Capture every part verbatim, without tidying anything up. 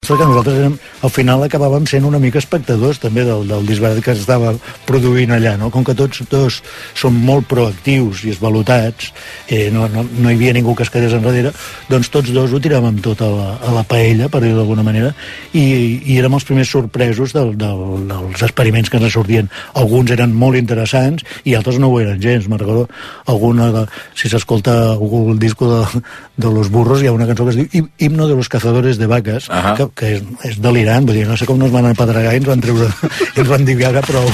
que nosaltres érem, al final acabàvem sent una mica espectadors també del, del disbarat que s'estava produint allà, no? Com que tots dos són molt proactius i esvalotats, eh, no, no, no hi havia ningú que es quedés enrere, doncs tots dos ho tiràvem tot a la, a la paella, per dir-ho d'alguna manera, i, i érem els primers sorpresos del, del, dels experiments que ens sortien. Alguns eren molt interessants i altres no ho eren gens. Me'n recordo alguna, de, si s'escolta algun disco de, de Los Burros, hi ha una cançó que es diu Himno de los cazadores de vacas, uh-huh. que que és, és delirant, vull dir, no sé com no es van apedregar i ens van treure, i ens van dir que ara prou.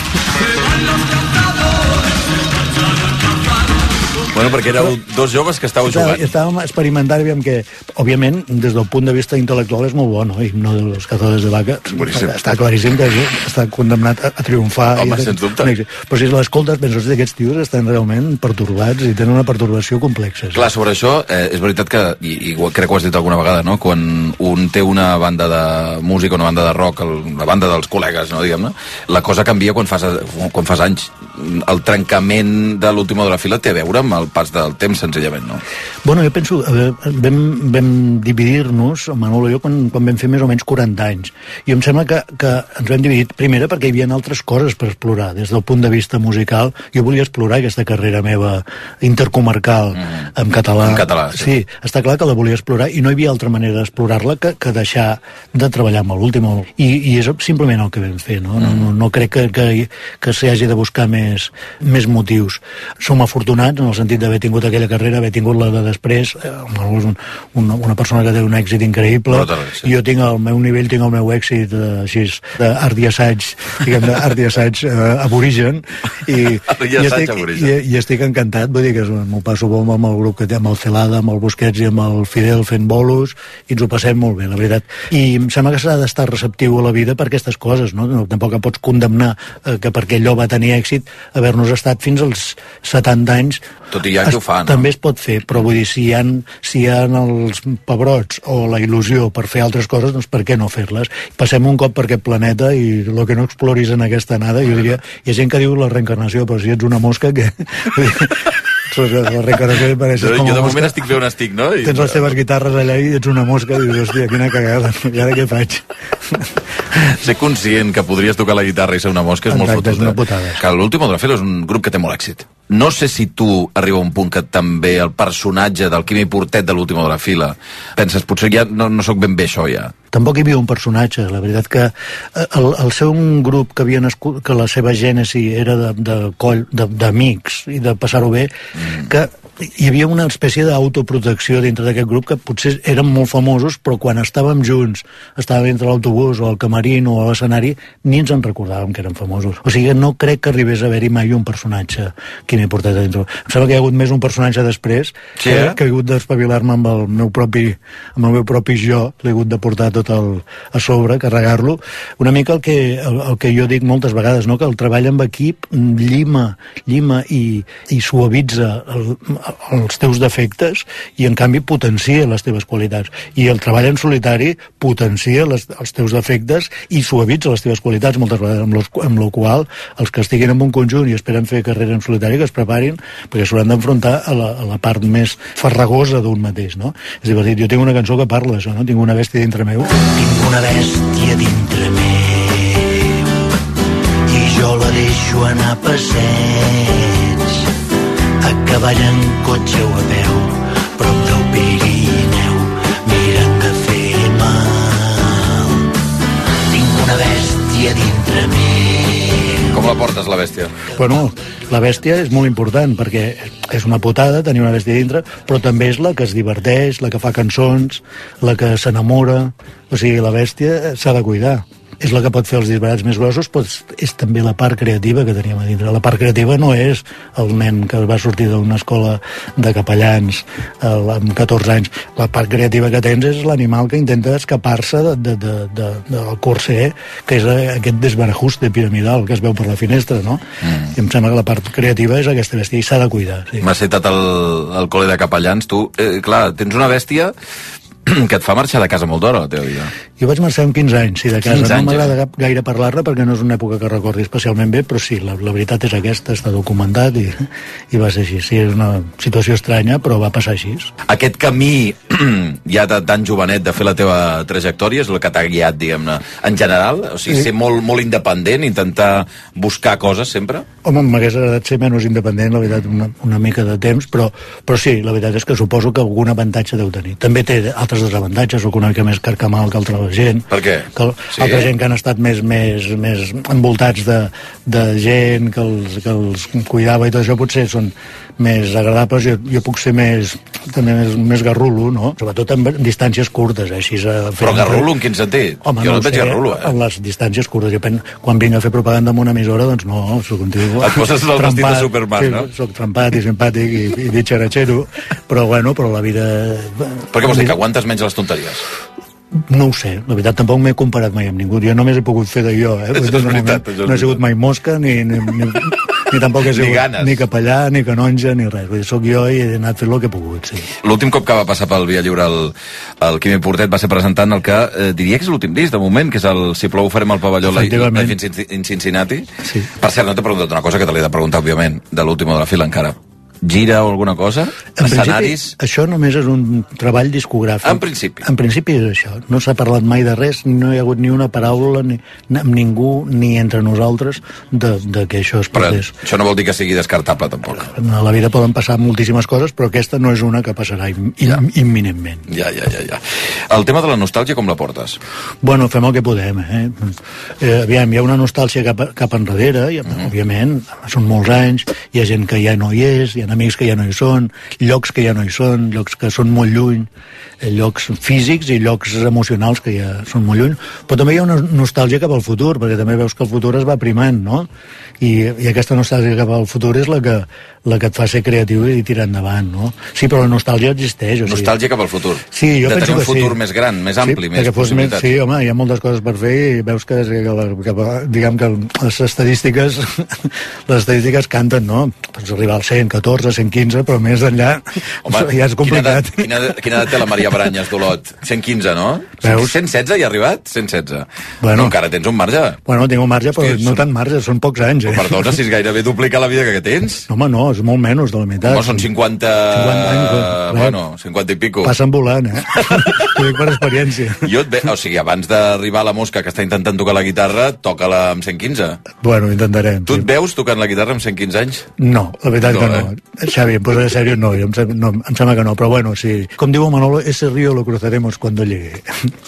Bueno, perquè éreu dos joves que estàveu jugant. Estàvem experimentant, aviam que, òbviament, des del punt de vista intel·lectual és molt bo, no? Himno de los cazadores de vaca. Està claríssim que està condemnat a, a triomfar. Home, sens dubte. Però si l'escoltes, penses que aquests tios estan realment pertorbats i tenen una pertorbació complexa. Clar, sobre això, eh, és veritat que, i, i crec que ho has dit alguna vegada, no? Quan un té una banda de música, una banda de rock, el, la banda dels col·legues, no, diguem-ne, la cosa canvia quan fas, quan fas anys. El trencament de l'última de la fila té a veure amb el pas del temps, senzillament, no? Bueno, jo penso, vam, vam dividir-nos, Manolo i jo, quan, quan vam fer més o menys quaranta anys. I em sembla que, que ens vam dividir, primera, perquè hi havia altres coses per explorar. Des del punt de vista musical, jo volia explorar aquesta carrera meva intercomarcal mm. en català. En català, sí. Sí, està clar que la volia explorar i no hi havia altra manera d'explorar-la que, que deixar de treballar amb l'últim. I, I és simplement el que vam fer, no? Mm. No, no, no crec que, que, que s'hi hagi de buscar més, més motius. Som afortunats en el sentit d'haver tingut aquella carrera, haver tingut la de després. Manolo és un, una, una persona que té un èxit increïble. No, sí. I jo tinc el meu nivell, tinc el meu èxit eh, així, d'art i assaig, diguem, d'art i assaig eh, aborigen. I, i, estic, i, i estic encantat, vull dir que m'ho passo bo amb el grup que té, amb el Celada, amb el Busquets i amb el Fidel fent bolos, i ens ho passem molt bé, la veritat. I em sembla que s'ha d'estar receptiu a la vida per aquestes coses, no? No, tampoc pots condemnar eh, que perquè allò va tenir èxit haver-nos estat fins als setanta anys. Tot i ja que ho fa, no? També es pot fer, però vull dir, si hi ha, si hi ha els pebrots o la il·lusió per fer altres coses, doncs per què no fer-les? Passem un cop per aquest planeta i el que no exploris en aquesta anada, jo diria, hi ha gent que diu la reencarnació, però si ets una mosca, que... la reencarnació pareix jo, com jo de mosca. moment estic bé on estic, no? I... Tens les teves guitarres allà i ets una mosca i dius, hòstia, quina cagada, i ara què faig? Ser conscient que podries tocar la guitarra i ser una mosca és Exacte, molt fotut. És una putada. Que l'Último de la Fila és un grup que té molt èxit. No sé si tu arriba a un punt que també el personatge del Quimi Portet de l'Último de la Fila penses, potser ja no, no sóc ben bé això ja. Tampoc hi havia un personatge, la veritat que el, el ser un grup que havia nascut, que la seva gènesi era de, de coll, d'amics i de passar-ho bé, mm. que hi havia una espècie d'autoprotecció dintre d'aquest grup que potser eren molt famosos, però quan estàvem junts, estàvem entre l'autobús o el camarín o a l'escenari, ni ens en recordàvem que eren famosos. O sigui, no crec que arribés a haver-hi mai un personatge que m'he portat a dintre. Em sembla que hi ha hagut més un personatge després, sí, eh? que he hagut d'espavilar-me amb el meu propi amb el meu propi jo, l'he hagut de portar tot el, a sobre, carregar-lo. Una mica el que, el, el que jo dic moltes vegades, no? Que el treball amb equip llima, llima i, i suavitza el, els teus defectes i en canvi potencia les teves qualitats, i el treball en solitari potencia les, els teus defectes i suavitza les teves qualitats moltes vegades, amb, los, amb la qual els que estiguin en un conjunt i esperen fer carrera en solitari que es preparin, perquè s'hauran d'enfrontar a, la, a la part més farragosa d'un mateix, no? És divertit, jo tinc una cançó que parla d'això, no? Tinc una bèstia dintre meu, tinc una bèstia dintre meu i jo la deixo anar a passeig, a cavall en cotxe o a peu, prop del Pirineu, mirant de fer mal. Tinc una bèstia dintre meu. Com la portes, la bèstia? Bueno, la bèstia és molt important, perquè és una putada tenir una bèstia dintre, però també és la que es diverteix, la que fa cançons, la que s'enamora. O sigui, la bèstia s'ha de cuidar. És la que pot fer els disbarats més grossos, però és també la part creativa que teníem a dintre. La part creativa no és el nen que va sortir d'una escola de capellans el, amb catorze anys. La part creativa que tens és l'animal que intenta escapar-se de, de, de, de, del corser, que és aquest desbarajuste piramidal que es veu per la finestra, no? Mm. I em sembla que la part creativa és aquesta bèstia i s'ha de cuidar. Sí. M'has citat el, el col·le de capellans. Tu, eh, clar, tens una bèstia que et fa marxar de casa molt d'hora, la teva vida. quinze no m'agrada anys, gaire parlar-ne perquè no és una època que recordi especialment bé, però sí, la, la veritat és aquesta, està documentat i, i va ser així. Sí, és una situació estranya, però va passar així. Aquest camí ja de tan jovenet de fer la teva trajectòria és el que t'ha guiat, diguem-ne, en general? O sigui, sí. Ser molt, molt independent, intentar buscar coses sempre? Home, m'hagués agradat ser menys independent, la veritat, una, una mica de temps, però, però sí, la veritat és que suposo que algun avantatge deu tenir. També té altres desavantatges, soc una mica més carcamal que altra gent. Per què? Que sí? Altra gent que han estat més, més, més envoltats de, de gent que els, que els cuidava i tot això, potser són més agradables. Jo, jo puc ser més, també més, més garrulo, no? Sobretot en distàncies curtes, eh? Així però garrulo en quin sentit? Home, jo no, no et veig garrulo, eh? En les distàncies curtes. Jo pen, quan vinc a fer propaganda en una emissora, doncs no, soc un tio... Et poses el vestit de Superman, sí, no? Soc trempat i simpàtic i, i ditxeratxero, però bueno, però la vida... Per què vols dir que aguantes menys les tonteries? No ho sé, la veritat tampoc m'he comparat mai amb ningú, jo només he pogut fer d'allò, eh? És veritat, és no he sigut mai mosca ni, ni, ni, ni tampoc he sigut ni, ni capellà, ni canonja, ni res. Vull dir, soc jo i he anat fent el que he pogut, sí. L'últim cop que va passar pel Via Lliure el, el Quimi Portet va ser presentant el que eh, diria que és l'últim disc, de moment, que és el Si plou farem el pavelló Live in Cincinnati. Sí. Per cert, no t'he preguntat una cosa que te l'he de preguntar, òbviament, de l'última de la fila encara. Gira o alguna cosa? En Escenaris? Això només és un treball discogràfic. En principi. En principi és això. No s'ha parlat mai de res, no hi ha hagut ni una paraula ni, amb ningú, ni entre nosaltres, de, de que això es portés. Però això no vol dir que sigui descartable, tampoc. A la vida poden passar moltíssimes coses, però aquesta no és una que passarà im, ja. imminentment. Ja, ja, ja, ja. El tema de la nostàlgia, com la portes? Bueno, fem el que podem, eh? eh aviam, hi ha una nostàlgia cap, cap enrere, i, uh-huh. òbviament, són molts anys, hi ha gent que ja no hi és, hi ha amics que ja no hi són, llocs que ja no hi són, llocs que són molt lluny, llocs físics i llocs emocionals que ja són molt lluny, però també hi ha una nostàlgia cap al futur, perquè també veus que el futur es va primant, no? I, i aquesta nostàlgia cap al futur és la que, la que et fa ser creatiu i tirar endavant, no? Sí, però la nostàlgia existeix. O sigui, nostàlgia cap al futur. Sí, jo de penso tenir un que futur sí. més gran, més ampli, sí, més possibilitats. Més, sí, home, hi ha moltes coses per fer i veus que, que, que, que diguem que les estadístiques les estadístiques canten, no? Pots arribar al cent catorze, cent quinze, però més enllà home, ja és complicat. Quina edat, quina edat té la Maria Baranyes d'Olot? cent quinze, no? Veus? cent setze hi ha arribat? cent setze. Bueno, no, encara tens un marge. Bueno, tinc un marge, però no són... tant marge, són pocs anys, eh? Perdona, si és gairebé duplicar la vida que tens. Home, no, és molt menys de la meitat. Home, són cinquanta... cinquanta anys, res. Bueno, cinquanta i pico. Passen volant, eh? Ho dic per experiència. Jo et ve... O sigui, abans d'arribar a la Mosca, que està intentant tocar la guitarra, toca-la amb cent quinze. Bueno, intentarem. Tu et veus tocant la guitarra amb cent quinze anys? No, la veritat no, que no. Eh? Xavi, em posaré serio, no, em sembla, no, em sembla que no, però bueno, sí. Com diu Manolo, ese río lo cruzaremos cuando llegue.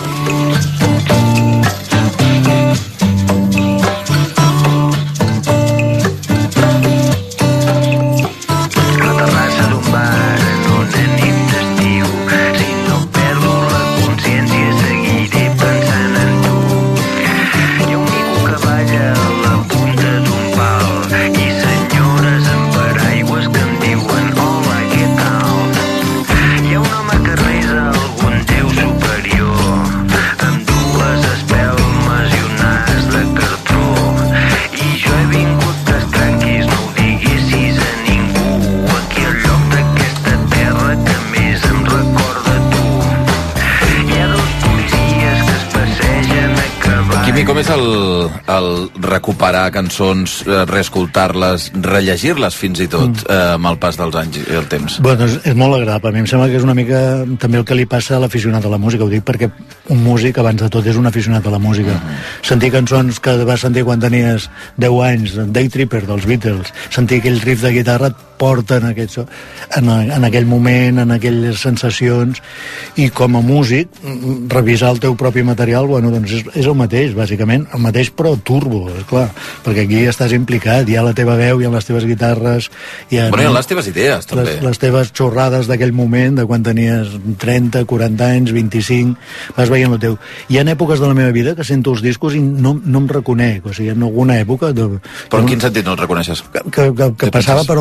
Com és el, el recuperar cançons, reescoltar-les, rellegir-les fins i tot mm. eh, amb el pas dels anys i el temps? Bueno, és, és molt agradable. A mi em sembla que és una mica també el que li passa a l'aficionat a la música. Ho dic perquè un músic, abans de tot, és un aficionat a la música. Mm. Sentir cançons que vas sentir quan tenies deu anys, Day Tripper dels Beatles, sentir aquell riff de guitarra et porta en, aquest, en, en aquell moment, en aquelles sensacions, i com a músic, revisar el teu propi material, bueno, doncs és, és el mateix, bàsicament, el mateix però turbo, esclar, perquè aquí estàs implicat, hi ha la teva veu, hi ha les teves guitarres, hi ha, bueno, hi ha les teves idees, també. Les, les teves xorrades d'aquell moment, de quan tenies trenta, quaranta anys, vint-i-cinc, vas veient el teu. Hi ha èpoques de la meva vida que sento els discos i no, no em reconec, o sigui, en alguna època... De, però en quin sentit no els reconeixes? Que, que, que passava per alguna fase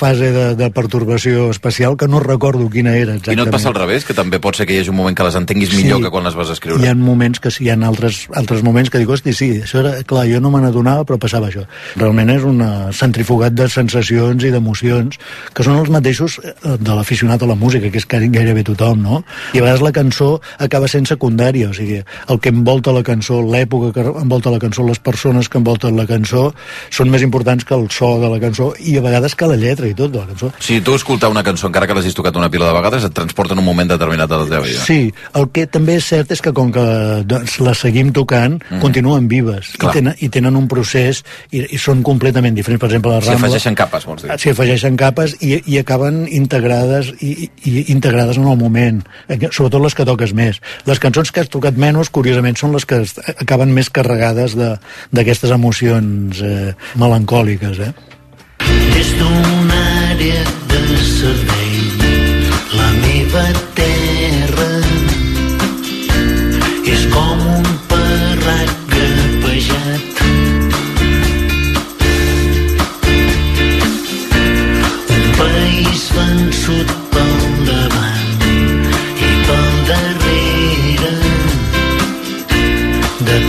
fase de, de pertorbació especial que no recordo quina era exactament. I no et passa al revés, que també pot ser que hi hagi un moment que les entenguis millor sí, que quan les vas escriure? Hi ha moments que sí, hi ha altres, altres moments que dic, hosti, sí, això era, clar, jo no me n'adonava, però passava això. Realment és un centrifugat de sensacions i d'emocions que són els mateixos de l'aficionat a la música, que és gairebé tothom, no? I a vegades la cançó acaba sent secundària, o sigui, el que envolta la cançó, l'època que envolta la cançó, les persones que envolten la cançó, són més importants que el so de la cançó i a vegades que la lletra i tot de la cançó. Si tu escoltar una cançó, encara que l'hagis tocat una pila de vegades, et transporta en un moment determinat de la teva vida. Sí, el que també és cert és que com que doncs, les seguim tocant, mm. continuen vives i tenen, i tenen un procés i, i són completament diferents. Per exemple, la Rambla... S'hi afegeixen capes, vols dir? S'hi afegeixen capes i, i acaben integrades i, i integrades en el moment, sobretot les que toques més. Les cançons que has tocat menys, curiosament, són les que acaben més carregades d'aquestes emocions eh, melancòliques, eh? Des d'una àrea de servei, la meva terra és com un parrac grapejat. Un país vençut pel davant i pel darrere, de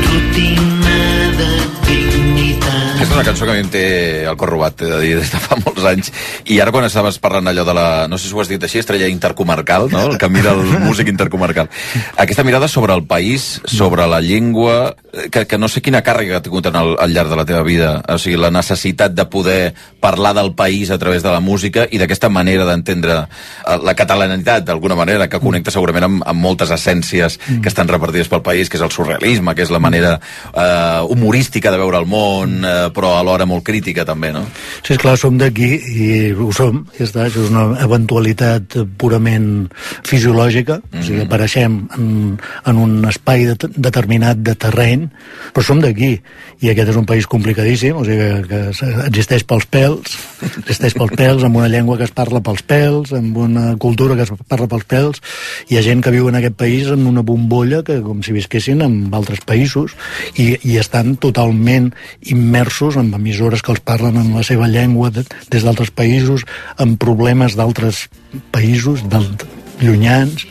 rutinada dignitat. És una cançó que a mi em té el cor robat, t'he de dir, des de fa molts anys. I ara quan estaves parlant allò de la... No sé si ho has dit així, estrella intercomarcal, no? El camí del músic intercomarcal. Aquesta mirada sobre el país, sobre la llengua, que, que no sé quina càrrega ha tingut al, al llarg de la teva vida. O sigui, la necessitat de poder parlar del país a través de la música i d'aquesta manera d'entendre la catalanitat, d'alguna manera, que connecta segurament amb, amb moltes essències que estan repartides pel país, que és el surrealisme, que és la manera eh, humorística de veure el món, eh, però alhora molt crítica també, no? Sí, esclar, som d'aquí i ho som, ja està, això és una eventualitat purament fisiològica, mm-hmm. O sigui, apareixem en, en un espai de, determinat de terreny, però som d'aquí, i aquest és un país complicadíssim, o sigui, que, que existeix pels pèls, existeix pels pèls, amb una llengua que es parla pels pèls, amb una cultura que es parla pels pèls, hi ha gent que viu en aquest país en una bombolla que com si visquessin en altres països, i, i estan totalment immersos en emissores que els parlen en la seva llengua de, des d'altres països, amb problemes d'altres països, del, llunyans,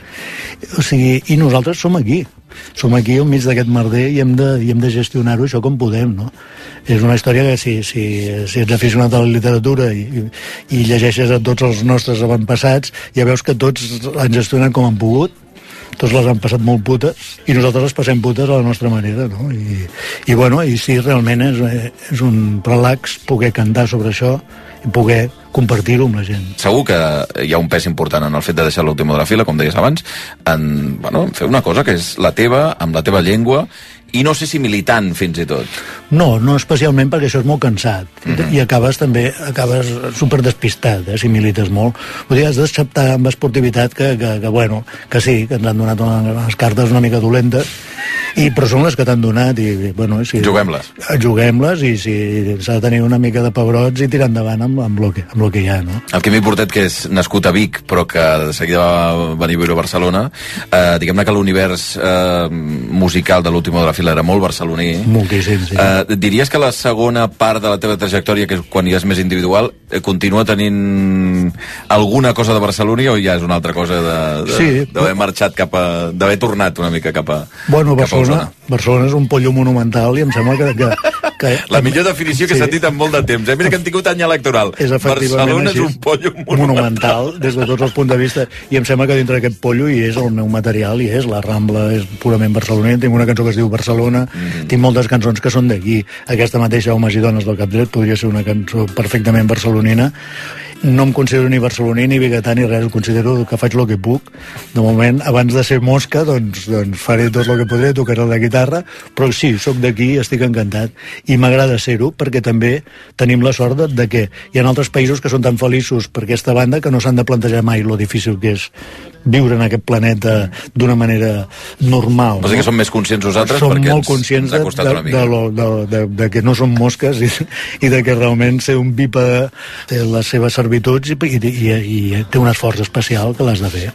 o sigui, i nosaltres som aquí, som aquí al mig d'aquest merder i hem de, i hem de gestionar-ho això com podem, no? És una història que si, si, si ets aficionat a la literatura i, i llegeixes a tots els nostres avantpassats, ja veus que tots l'han gestionat com han pogut, tots les han passat molt putes i nosaltres les passem putes a la nostra manera, no? I, i bueno, i sí, realment és, és un relax poder cantar sobre això i poder compartir-ho amb la gent. Segur que hi ha un pes important en el fet de deixar l'últim de la fila, com deies abans, en, bueno, en fer una cosa que és la teva, amb la teva llengua, i no sé si militant, fins i tot. No, no especialment, perquè això és molt cansat. Mm-hmm. I acabes també, acabes super despistat, eh, si milites molt. Vull dir, has d'acceptar amb esportivitat que, que, que, bueno, que sí, que ens han donat unes cartes una mica dolentes, i, però són les que t'han donat, i, bueno, si, juguem-les. Juguem-les, i si s'ha de tenir una mica de pebrots i tirar endavant amb, amb, lo que, amb lo que hi ha, no? El Quimi Portet, que és nascut a Vic, però que de seguida va venir a viure a Barcelona, eh, diguem-ne que l'univers eh, musical de l'últim de la fila era molt barceloní. Moltíssim, sí. Eh, diries que la segona part de la teva trajectòria, que és quan ja és més individual, eh, continua tenint alguna cosa de barceloní o ja és una altra cosa d'haver sí, marxat cap a... d'haver tornat una mica cap a... Bueno, cap Barcelona, a Barcelona és un pollo monumental i em sembla que... que, que la millor definició que sí. He sentit en molt de temps. Eh? Mira que han tingut any electoral. És Barcelona així, és un pollo monumental. monumental. Des de tots els punts de vista. I em sembla que dintre d'aquest pollo hi és el meu material, i és la Rambla, és purament barcelonina. Tinc una cançó que es diu Barcelona, mm-hmm. Tinc moltes cançons que són d'aquí. Aquesta mateixa Homes i dones del Cap Dret podria ser una cançó perfectament barcelonina. No em considero ni barceloní ni biguetà ni res, considero que faig el que puc. De moment, abans de ser mosca, doncs, doncs faré tot el que podré, tocaré la guitarra, però sí, sóc d'aquí i estic encantat. I m'agrada ser-ho, perquè també tenim la sort de, de que hi ha altres països que són tan feliços per aquesta banda que no s'han de plantejar mai lo difícil que és viure en aquest planeta d'una manera normal. Vols dir no? que som més conscients nosaltres som perquè molt ens, conscients ens ha costat de, una mica. De, de, de, de, de que no som mosques i, i de que realment ser un bípede té les seves servituds i, i, i, i té un esforç especial que l'has de fer.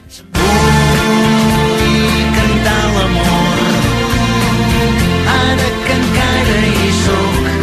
Cantar l'amor, ara que encara hi soc,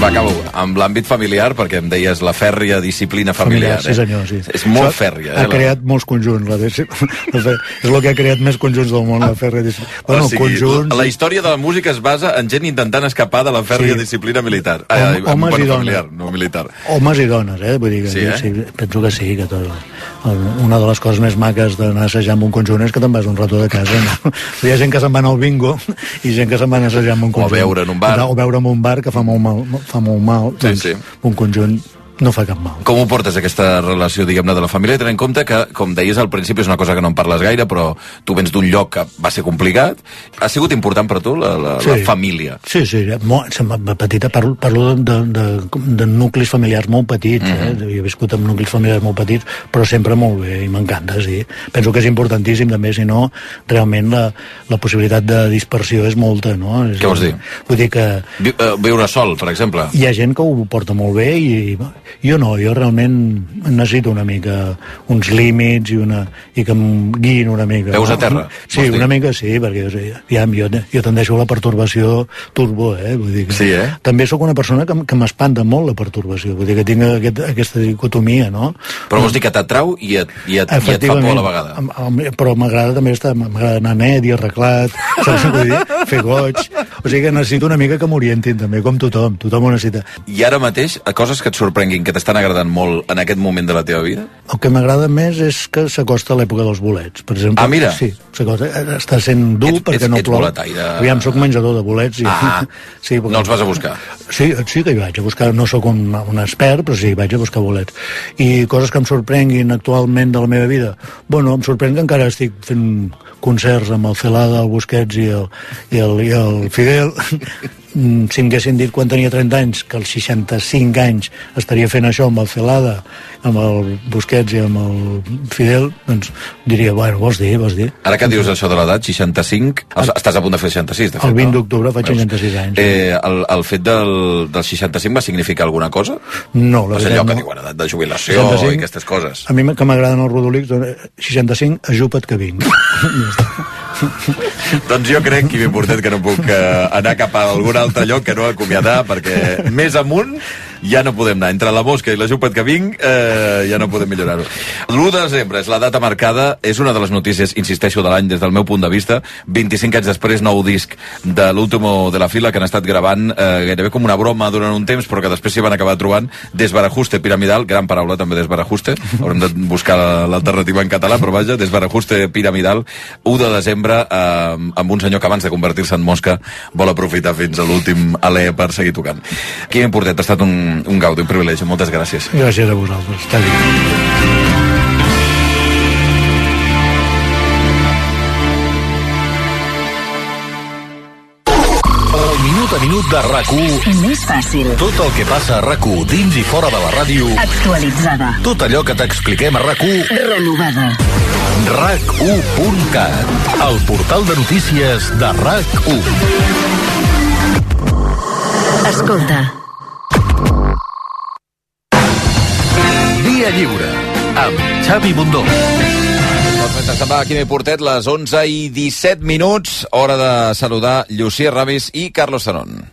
Va, acabo amb l'àmbit familiar, perquè em deies la fèrria disciplina familiar. familiar sí, senyor, sí. Eh? És molt Això fèrria. Ha eh, creat la... molts conjunts. La de... és el que ha creat més conjunts del món, la fèrria disciplina. Bueno, o sigui, conjunts... la, la història de la música es basa en gent intentant escapar de la fèrria sí. disciplina militar. Ah, Hom, homes bueno, i dones. Familiar, no militar. Homes i dones, eh? Vull dir que sí, eh? sí, penso que sí, que tot... Una de les coses més maques d'anar a assajar amb un conjunt és que te'n vas un rato de casa. No? Hi ha gent que se'n va al bingo i gent que se'n va a assajar amb un conjunt. O veure en un bar. O veure en un bar que fa molt mal, fa molt mal. Sí, doncs sí. Un conjunt no fa cap mal. Com ho portes, aquesta relació, diguem-ne, de la família? Tenint en compte que, com deies al principi, és una cosa que no en parles gaire, però tu vens d'un lloc que va ser complicat. Ha sigut important per tu, la, la, sí. la família? Sí, sí. Molt, petita, parlo, parlo de, de, de nuclis familiars molt petits. Mm-hmm. eh? He viscut amb nuclis familiars molt petits, però sempre molt bé, i m'encanta, sí. Penso que és importantíssim, també, si no, realment la, la possibilitat de dispersió és molta, no? És, Què vols dir? Vull dir que... Vi, uh, viure sol, per exemple? Hi ha gent que ho porta molt bé i... Jo no, jo realment necessito una mica uns límits i, una, i que em guiïn una mica. Peus no? a terra? Sí, una mica sí, perquè o sigui, ja, jo, jo tendeixo a la pertorbació turbo, eh? Vull dir que sí, eh? També sóc una persona que, que m'espanta molt la pertorbació, vull dir que tinc aquest, aquesta dicotomia, no? Però vols dir que t'atrau i, et, i, et, i et fa por a la vegada? Però m'agrada també estar, m'agrada anar net i arreglat, saps què vull dir? Fer goig, o sigui que necessito una mica que m'orientin també, com tothom, tothom ho necessita. I ara mateix, coses que et sorprenguin, que t'estan agradant molt en aquest moment de la teva vida? El que m'agrada més és que s'acosta l'època dels bolets, per exemple. Ah, mira! Sí, s'acosta. Està sent dur ets, perquè ets, no ets plou. boletaire. Aviam, soc menjador de bolets. I... Ah, sí, perquè... no els vas a buscar? Sí, sí que hi vaig a buscar. No sóc un, un expert, però sí, vaig a buscar bolets. I coses que em sorprenguin actualment de la meva vida. Bueno, em sorprèn que encara estic fent concerts amb el Celada, el Busquets i el, i el, i el Fidel. Si em haguessin dit quan tenia trenta anys que als seixanta-cinc anys estaria fent això amb el Celada, amb el Busquets i amb el Fidel, doncs diria, bueno, vols dir, vols dir. Ara que dius això de l'edat, seixanta-cinc, el, estàs a punt de fer seixanta-sis, de fet, el vint no? d'octubre faig seixanta-sis anys. Eh, el, el fet del, del seixanta-cinc va significar alguna cosa? No, la veritat veritat allò no. que diuen, edat de jubilació seixanta-cinc, i aquestes coses. A mi que m'agraden els rodolícs, seixanta-cinc, ajupa't que vinc. Doncs jo crec, Quimi Portet, que no puc eh, anar cap a algun altre lloc que no acomiadar, perquè més amunt ja no podem anar. Entre la mosca i la jupat que vinc eh, ja no podem millorar-ho. l'u de desembre és la data marcada, és una de les notícies, insisteixo, de l'any des del meu punt de vista. vint-i-cinc anys després, nou disc de l'Último de la Fila, que han estat gravant eh, gairebé com una broma durant un temps, però que després s'hi van acabar trobant. Desbarajuste piramidal, gran paraula també, desbarajuste, haurem de buscar l'alternativa en català, però vaja, desbarajuste piramidal, u de desembre, eh, amb un senyor que abans de convertir-se en mosca vol aprofitar fins a l'últim alè per seguir tocant. Quimi Portet, ha estat un un gaudi, un privilegi. Moltes gràcies. Gràcies a vosaltres. Està bé. El minut a minut de RAC u. Més fàcil. Tot el que passa a RAC u dins i fora de la ràdio. Actualitzada. Tot allò que t'expliquem a RAC u. Renovada. RAC u punt cat. El portal de notícies de RAC u. Escolta. Dia lliure, amb Xavi Bundó. Doncs mentre se'n va Quimi Portet, les onze i disset minuts, hora de saludar Llucia Ramis i Carlos Zanón.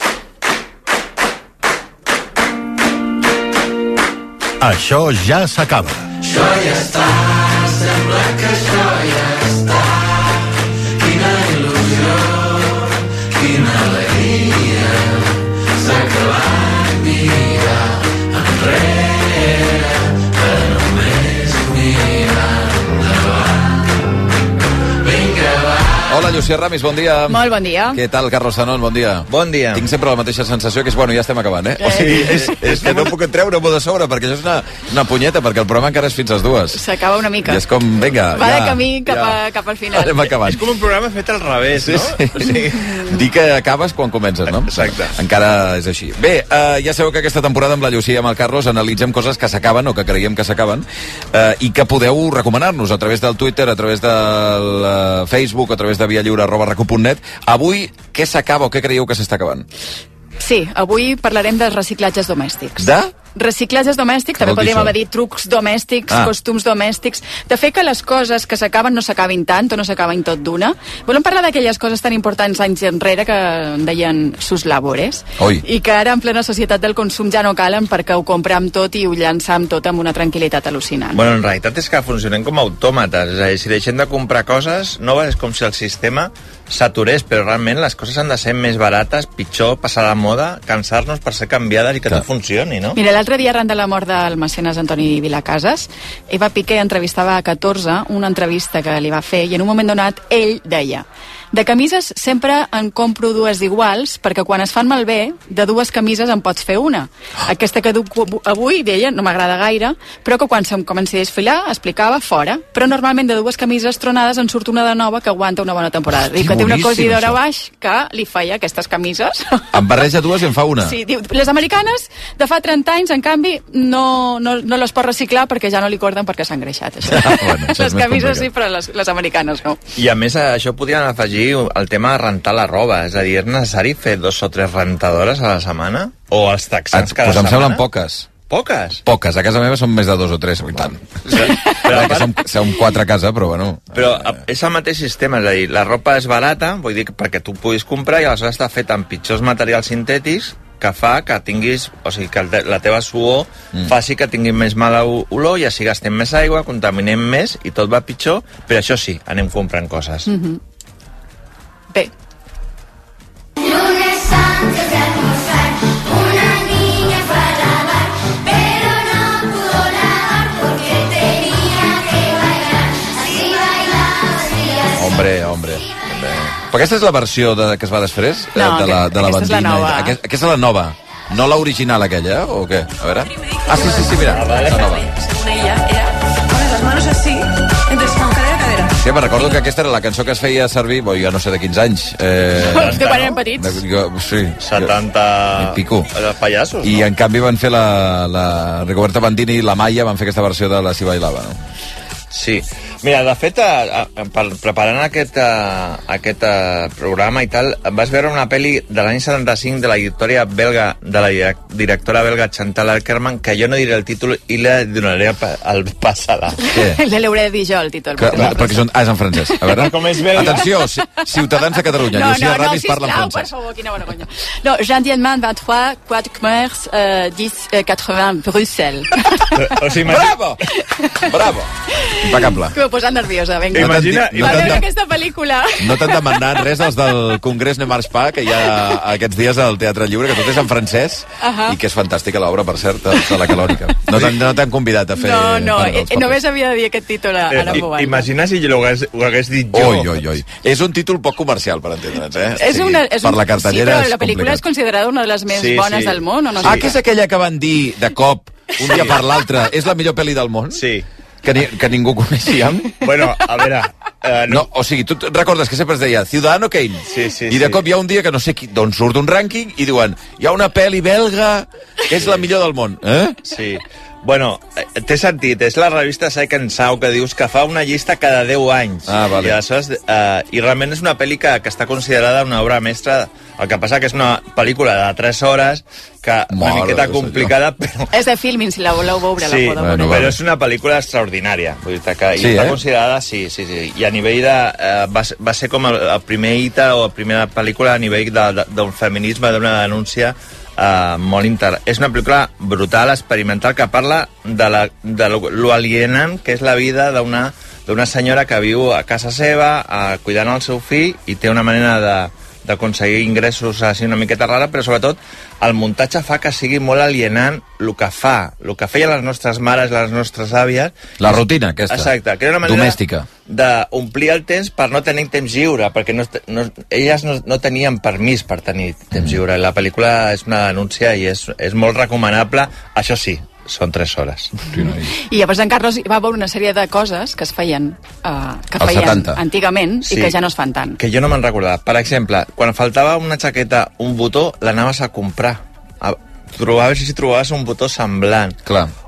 Això ja s'acaba. Això ja està, sembla que això ja està. Quina il·lusió, quina alegria, s'ha acabat mirar enrere, a només mirar endavant. Vinga, va. Hola, Llucia Ramis, bon dia. Molt bon dia. Què tal, Carlos Zanón? Bon dia. Bon dia. Tinc sempre la mateixa sensació, que és, bueno, ja estem acabant, eh? Eh. O sigui, és, és que no puc treure-m'ho de sobre, perquè això és una, una punyeta, perquè el programa encara és fins les dues. S'acaba una mica. I és com, vinga, Va ja. de camí cap, ja. a, cap al final. Anem acabant. És com un programa fet al revés, Sí, no? sí, O sigui, Dir que acabes quan comences, no? Exacte. Encara és així. Bé, eh, ja sabeu que aquesta temporada amb la Llucia i amb el Carlos analitzem coses que s'acaben o que creiem que s'acaben eh, i que podeu recomanar-nos a través del Twitter, a través del eh, Facebook, a través de vialliure arroba rac u punt net. Avui, què s'acaba o què creieu que s'està acabant? Sí, avui parlarem dels reciclatges domèstics. De? reciclatges domèstics, també vol dir podríem això? haver dit trucs domèstics, Ah. costums domèstics, de fer que les coses que s'acaben no s'acabin tant o no s'acaben tot d'una. Volem parlar d'aquelles coses tan importants anys enrere que en deien sus labores, Oi. i que ara en plena societat del consum ja no calen perquè ho comprem tot i ho llançam tot amb una tranquil·litat al·lucinant. Bueno, en realitat és que funcionem com autòmates, és a dir, si deixem de comprar coses noves és com si el sistema s'aturés, però realment les coses han de ser més barates, pitjor, passar la moda, cansar-nos per ser canviades i que Clar. tot funcioni, no? Mira, l'altre dia, arran de la mort del mecenes Antoni Vilacases, Eva Piqué entrevistava a catorze, una entrevista que li va fer, i en un moment donat ell deia: de camises sempre en compro dues iguals, perquè quan es fan malbé, de dues camises en pots fer una. Aquesta que duc avui, deia, no m'agrada gaire, però que quan se'm comenci a desfilar, explicava, fora. Però normalment de dues camises tronades en surt una de nova que aguanta una bona temporada. Diu que té una boníssim, cosidora això. baix que li feia aquestes camises. En barreja dues i en fa una. Sí, diu, les americanes de fa trenta anys, en canvi, no, no, no les pot reciclar perquè ja no li corden perquè s'han greixat. Això. Bueno, això és les més camises complicat. sí, però les, les americanes no. I a més a això podrien afegir el tema de rentar la roba, és a dir, és necessari fer dos o tres rentadores a la setmana? O els taxats cada Pues em setmana? semblen poques. Poques? Poques. A casa meva són més de dos o tres, i tant. Però, que som, som quatre a casa, però bueno... però és el mateix sistema, és a dir, la roba és barata, vull dir, perquè tu puguis comprar i aleshores està feta amb pitjors materials sintètics que fa que tinguis, o sigui, que el te- la teva suor mm. faci que tinguin més mala o- olor i així gastem més aigua, contaminem més i tot va pitjor, però això sí, anem comprant coses. Mm -hmm. Bé, Lunes antes de almorzar, una niña fue a lavar, pero no pudo lavar porque tenía que bailar. Así bailaba, así, así. Hombre, hombre. hombre. Però aquesta és la versió de, que es va després? eh, No, de la, de la aquesta és la bandina. nova. Aquest, aquesta és la nova. No l'original aquella, o què? A veure. Ah, sí, sí, sí, mira. La nova. Según ella, era pones las manos así, entonces con cadera a cadera. Sí, me recordo que aquesta era la cançó que es feia servir, bo, jo no sé de quins anys. Eh, de quan eren petits. de, jo, sí. setanta... I pico. Els pallassos, I no? en canvi van fer la, la Rigoberta Bandini i la Maia van fer aquesta versió de la Si Bailava, no? Sí. Mira, de fet, a, a, per, preparant aquest, a, aquest a, programa i tal, vas veure una pel·li de l'any setanta-cinc de la directora belga, de la direc- directora belga Chantal Akerman, que jo no diré el títol i la donaré el pas a la... Què? le l'hauré de dir jo, el títol. Que, perquè- perquè són, ah, és en francès. A veure. Com és belga. Atenció, ci, ciutadans de Catalunya. No, Llucia no, no, Ramis parla en sisplau, per francès. favor, quina vergonya. No, Jean Dielman, vingt-trois, quatre commerce, euh, dix, euh, quatre-vingts, Bruxelles. O sigui, imagina... Bravo! Bravo! Impecable. Que m'he posat nerviosa, vinga. No t'han dit- Imagina- no Va t'han veure de- aquesta pel·lícula. No t'han demanat res els del Congrés Ne Marche Pas, que hi ha aquests dies al Teatre Lliure, que tot és en francès, Ahà. i que és fantàstica l'obra, per cert, de, de la Calònica. No t'han no t'han convidat a fer... No, no, part eh, dels papers. només havia de dir aquest títol a, Eh, ara en i- moment. imagina si ho hagués, ho hagués dit jo. Oi, oi, oi. És un títol poc comercial, per entendre'ns, eh? És O sigui, una, és per un, la cartellera sí, però és la pel·lícula complicat. és considerada una de les més Sí, bones sí. del món, o no? Ah, sé? que és aquella que van dir de cop, un dia per l'altre, és la millor pel·li del món? Sí. Que, ni, que ningú coneixíem? Bueno, a veure... Eh, No, o sigui, tu et recordes que sempre es deia Ciudadano Kane? Sí, sí, I de sí. cop hi ha un dia que no sé qui- d'on surt un rànquing i diuen, hi ha una pel·li belga que és la millor del món. Eh? Sí. Bueno, eh, té sentit, és la revista Psych and Sound que dius que fa una llista cada deu anys. Ah, vale. I, aleshores, eh, I realment és una pel·li que, que està considerada una obra mestra. El que passa que és una pel·lícula de tres hores que una Mare miqueta de complicada, però... És de Filmin, si la voleu veure, Sí, la podeu bueno, veure. vale. però és una pel·lícula extraordinària. Vull dir que i Sí, està eh? considerada, sí, sí, sí. I a nivell de... Eh, va, ser- va ser com el, el primer hita o la primera pel·lícula a nivell de- de- d'un feminisme, d'una denúncia eh, molt inter... És una pel·lícula brutal, experimental, que parla de, la, de lo, lo alienant que és la vida d'una d'una senyora que viu a casa seva eh, cuidant el seu fill i té una manera de d'aconseguir ingressos així una miqueta rara, però sobretot el muntatge fa que sigui molt alienant el que fa, el que feien les nostres mares, les nostres àvies. La rutina, aquesta. Exacte, que era una manera domèstica. d'omplir el temps per no tenir temps lliure, perquè no, no, elles no, no tenien permís per tenir temps Mm. lliure. La pel·lícula és una denúncia i és, és molt recomanable, això sí, són tres hores. Sí, no, i... I llavors en Carlos va veure una sèrie de coses que es feien, uh, que Als feien setanta. antigament Sí. i que ja no es fan tant. Que jo no me'n recordava. Per exemple, quan faltava una jaqueta, un botó, l'anaves a comprar. A, trobaves si trobaves un botó semblant. Clar.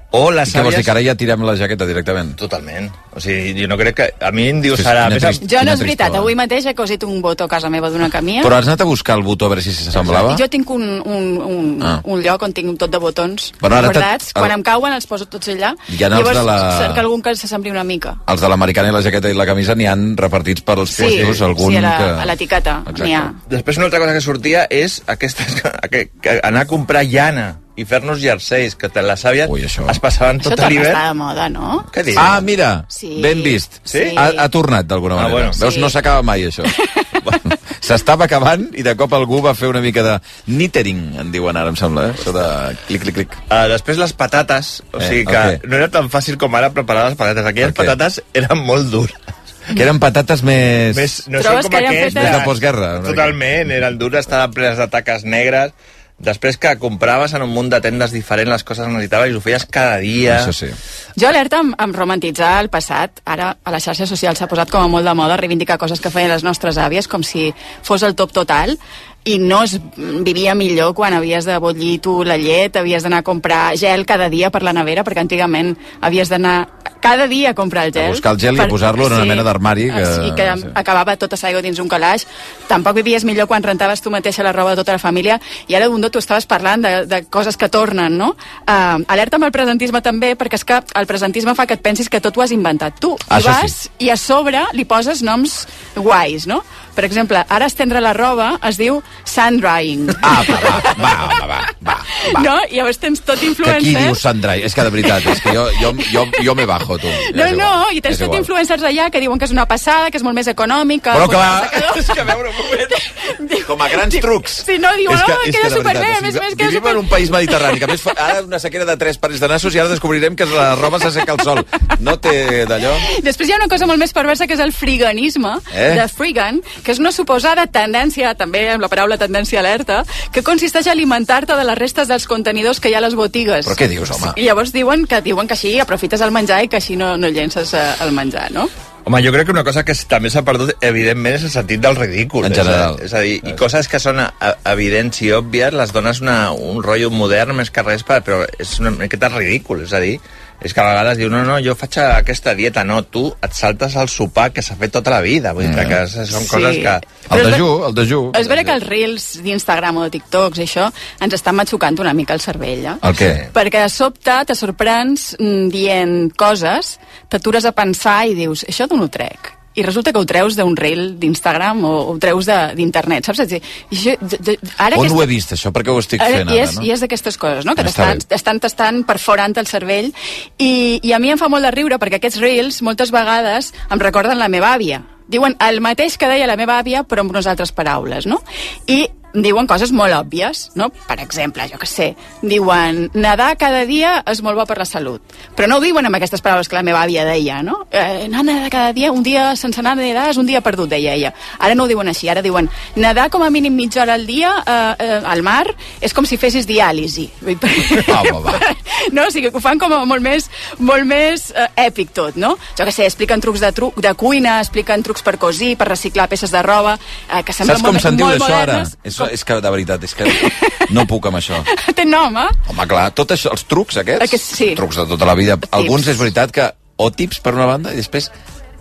O les I què vols dir, àvies... que ara ja tirem la jaqueta directament? Totalment. O sigui, jo no crec que... A mi em dius Sí, ara... quina Ves a- trist- Jo no quina és veritat, tristor. avui mateix he cosit un botó a casa meva d'una camia. Però has anat a buscar el botó a veure si s'assemblava? Jo tinc un, un, un, Ah. un lloc on tinc tot de botons Bueno, ara guardats. t'ha- Quan el- em cauen els poso tots allà. Hi ha els Llavors de la- cerca algun que s'assembli una mica. Els de l'americana i la jaqueta i la camisa n'hi han repartits per als Sí, puestos, algun sí, a la- que... a l'etiqueta Exacte. n'hi ha. Després una altra cosa que sortia és aquestes, que, que anar a comprar llana i fer-nos jerseis, que te les àvies Ui, això. es passaven Això tot torna a l'hivern. estar de moda, no? Què dius? Ah, mira, Sí. ben vist. Sí. Ha, ha tornat d'alguna Ah, manera. bueno. Veus, Sí. no s'acaba mai, això. Bueno, s'estava acabant i de cop algú va fer una mica de knittering, en diuen ara, em sembla, eh? Això de clic, clic, clic. Uh, després les patates, o Eh, sigui que el què? no era tan fàcil com ara preparar les patates. Aquelles Per què? patates eren molt dures. Que eren patates més... Més, no Trobes són que com eren aquests fetes- Més de postguerra, una Totalment, eren dures, estaven plenes de taques negres. Després que compraves en un munt de tendes diferents les coses que necessitaves i ho feies cada dia. Això sí. Jo alerta amb, amb romantitzar el passat. Ara a les xarxes socials s'ha posat com a molt de moda reivindicar coses que feien les nostres àvies com si fos el top total, i no es vivia millor quan havies de bollir tu la llet, havies d'anar a comprar gel cada dia per la nevera, perquè antigament havies d'anar cada dia a comprar el gel. A buscar el gel i a posar-lo en una mena d'armari que- que... I que sí. acabava tot a Saigo dins un calaix. Tampoc vivies millor quan rentaves tu mateixa la roba de tota la família, i ara, Bundó, tu estaves parlant de, de coses que tornen, no? Uh, alerta amb el presentisme també, perquè és que el presentisme fa que et pensis que tot ho has inventat tu. I Això vas sí. i a sobre li poses noms guais, no? Per exemple, ara estendre la roba es diu sun drying. Ah, va, va, va, va, va, va, va. No? I llavors tens tot Que influencer. aquí diu Sandrai? És que de veritat, és que jo, jo, jo, jo me bajo, tu. No, És no, igual, i tens és tot igual. influencers allà que diuen que és una passada, que és molt més econòmica. Però molt clar, més secador. És que a veure, un moment. Com a grans trucs. Sí, no, diuen, És que- oh, és queda que de superbé, veritat, a més, o sigui, més, queda vivim super... en un país mediterrani, que a més fa ara una sequera de tres parells de nassos i ara descobrirem que la roba s'asseca al sol. No té d'allò... Després hi ha una cosa molt més perversa que és el friganisme, Eh? de freegan, que és una suposada tendència, també amb la paraula tendència alerta, que consisteix a alimentar-te de les restes dels contenidors que hi ha a les botigues. Però què dius, home? I llavors diuen que diuen que així aprofites el menjar i que així no, no llences eh, el menjar, no? Home, jo crec que una cosa que també s'ha perdut, evidentment, és el sentit del ridícul. En general. És a, és a dir, i coses que són a, a, evidents i òbvies, les dones una, un rotllo modern més que res, per- però és una miqueta ridícul. És a dir, és que a vegades diu, no, no, jo faig aquesta dieta. No, tu et saltes al sopar que s'ha fet tota la vida. Vull dir que són Sí. coses que... El Però és dejú, el dejú. És vera que els reels d'Instagram o de TikToks i això ens estan matxucant una mica el cervell, eh? El què? Perquè de sobte te sorprens mm, dient coses, t'atures a pensar i dius, això d'on ho trec? I resulta que ho treus d'un reel d'Instagram o ho treus de- d'internet, saps? És a dir, I això, de, de, ara On aquesta- ho he vist, això? Per què ho estic Ara, fent I ara, és, no? i és d'aquestes coses, no? Que Està t'estan bé. estan tastant perforant el cervell. I, I a mi em fa molt de riure perquè aquests reels moltes vegades em recorden la meva àvia. Diuen el mateix que deia la meva àvia, però amb unes altres paraules, no? I diuen coses molt òbvies, no? Per exemple, jo que sé, diuen nedar cada dia és molt bo per la salut. Però no ho diuen amb aquestes paraules que la meva àvia deia, no? Eh, anar a nedar cada dia, un dia sense anar a nedar és un dia perdut, deia ella. Ara no ho diuen així, ara diuen nedar com a mínim mitja hora al dia eh, eh, al mar és com si fessis diàlisi. Va, va, va. No? O sigui, que ho fan com a molt més, molt més eh, èpic tot, no? Jo que sé, expliquen trucs de, tru de cuina, expliquen trucs per cosir, per reciclar peces de roba, eh, que semblen Saps com molt, se'n diu molt d'això ara? modernes. És, és que, de veritat, és que no puc amb això. Té nom, eh? Home, clar, tot això, els trucs aquests, Eh que sí. trucs de tota la vida, Tips. alguns és veritat que, o tips per una banda, i després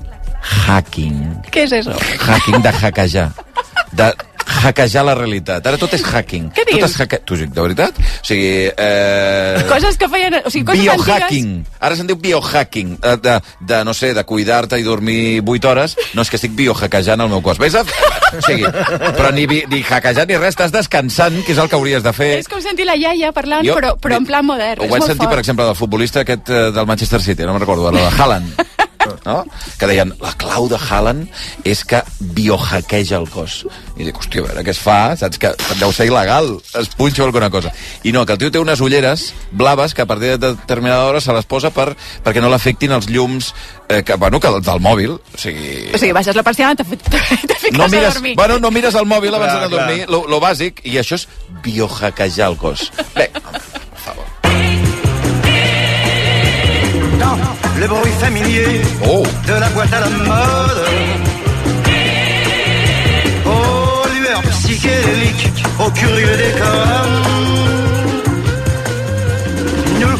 hacking. Què és això? Hacking de hackejar. De hackejar la realitat. Ara tot és hacking. Què dius? Tot és hacke... Tu, de veritat? O sigui... Eh... Coses que feien... O sigui, coses Biohacking. antigues... Ara se'n diu biohacking. De, de, de, no sé, de cuidar-te i dormir vuit hores. No, és que estic biohackejant el meu cos. Ves a... O sigui, però ni, bi- ni hackejant ni res, estàs descansant, que és el que hauries de fer. És com sentir la iaia parlant, jo, però, però en plan modern. Ho és vaig molt sentir, fort. per exemple, del futbolista aquest eh, del Manchester City, no me'n recordo, el de Haaland. No? Que deien, la clau de Haaland és que biohackeja el cos. I dic, hòstia, a veure què es fa, saps que deu ser il·legal, es punxa o alguna cosa. I no, que el tio té unes ulleres blaves que a partir de determinada hora se les posa per, perquè no l'afectin els llums eh, que, bueno, que del mòbil. O sigui... O sigui, baixes la persiana i te, te, te fiques No a mires, dormir. bueno, no mires el mòbil abans Clar, d'anar a dormir, lo, lo bàsic, i això és biohackejar el cos. Bé, home, per favor. Le bruit familier Oh. de la boîte à la mode. Oh, lueur psychédélique au curieux décor. Nous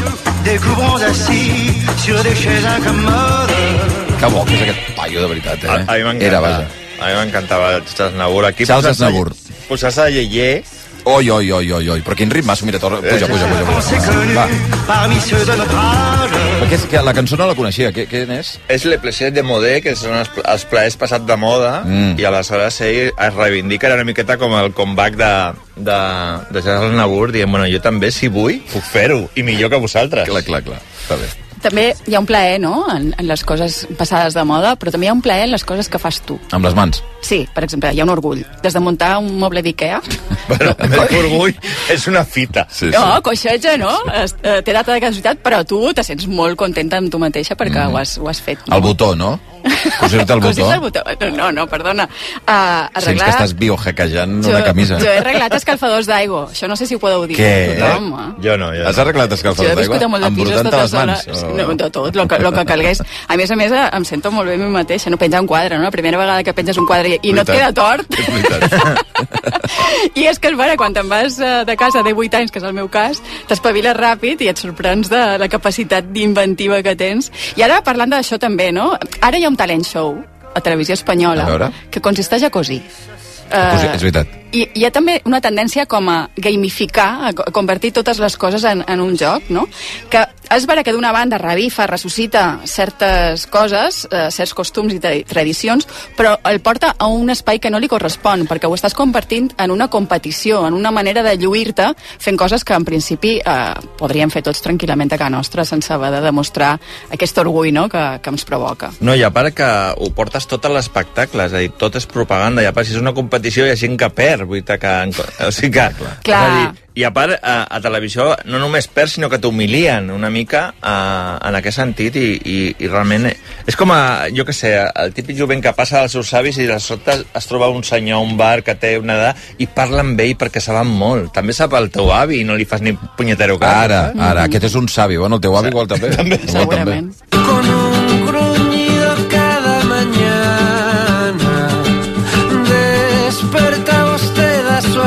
découvrons assis sur des chaises incommodes. Que bo que és aquest paio, de veritat, eh? A, a mi m'encantava. Era, vaja. A mi m'encantava Charles Aznavour. Aquí Charles posar-se- Aznavour. Posar-se de lleier. Oi, oi, oi, oi, oi. Però quin ritme, mira, torna, puja, puja, puja. On s'est puja. connu Va. parmi ceux de notre âge. Perquè és que la cançó no la coneixia. Què, què és? És Le Plaisir de Modé, que són els, els plaers passats de moda, Mm. i aleshores ell es reivindica una miqueta com el comeback de, de, de Charles Aznavour, dient, bueno, jo també, si vull, puc fer-ho, i millor que vosaltres. Clar, clar, clar. Està bé. També hi ha un plaer, no?, en, en les coses passades de moda, però també hi ha un plaer en les coses que fas tu. Amb les mans. Sí, per exemple, hi ha un orgull. Des de muntar un moble d'Ikea... Bueno, més que orgull, és una fita. Sí, sí. No, coixeja, no? Es- eh, Té data de casualitat, però tu te sents molt contenta amb tu mateixa perquè Mm. ho, has, ho has fet. El botó, no? Cosir-te el Cosir-te el botó. botó. No, no, perdona. Uh, Sents arreglar... que estàs biohackejant jo, una camisa. Jo he arreglat escalfadors d'aigua. Això no sé si ho podeu dir. Què? Tothom, eh? Jo no, jo Has no. arreglat Jo escalfadors he viscut d'aigua? a molt de pisos Embrutant-te tota les sola. mans? O- No, de tot, el que, lo que calgués. A més a més, em sento molt bé a mi mateixa. No penjar un quadre, no? La primera vegada que penges un quadre i, i no et queda Veritat. tort. És veritat. I és que, és vera, quan te'n vas eh, de casa de vuit anys, que és el meu cas, t'espaviles ràpid i et sorprens de la capacitat d'inventiva que tens. I ara, parlant d'això també, no? Ara hi ha un talent show a Televisió Espanyola A veure. que consisteix a cosir. Cosir, Eh, és veritat. I hi ha també una tendència com a gamificar, a co- a convertir totes les coses en, en un joc, no? Que és vera que d'una banda revifa, ressuscita certes coses, eh, certs costums i tra- tradicions, però el porta a un espai que no li correspon, perquè ho estàs convertint en una competició, en una manera de lluir-te fent coses que en principi eh, podríem fer tots tranquil·lament a casa nostra sense haver de demostrar aquest orgull, no?, que, que ens provoca. No, i a part que ho portes tot a l'espectacle, és a dir, tot és propaganda, i a part si és una competició hi ha gent que perd, vull dir que... O sigui que... Clar. És a dir, i a part, a, a televisió no només perds, sinó que t'humilien una mica a, en aquest sentit, i, i, i realment és com a, jo que sé, el típic jovent que passa dels seus avis i de sobte es troba un senyor a un bar que té una edat i parla amb ell perquè saben molt. També sap el teu avi i no li fas ni punyetero cas. Ara, ara, aquest és un savi. Bueno, el teu avi igual també. També, Igual Segurament. Con un gruñido cada mañana desperta usted a su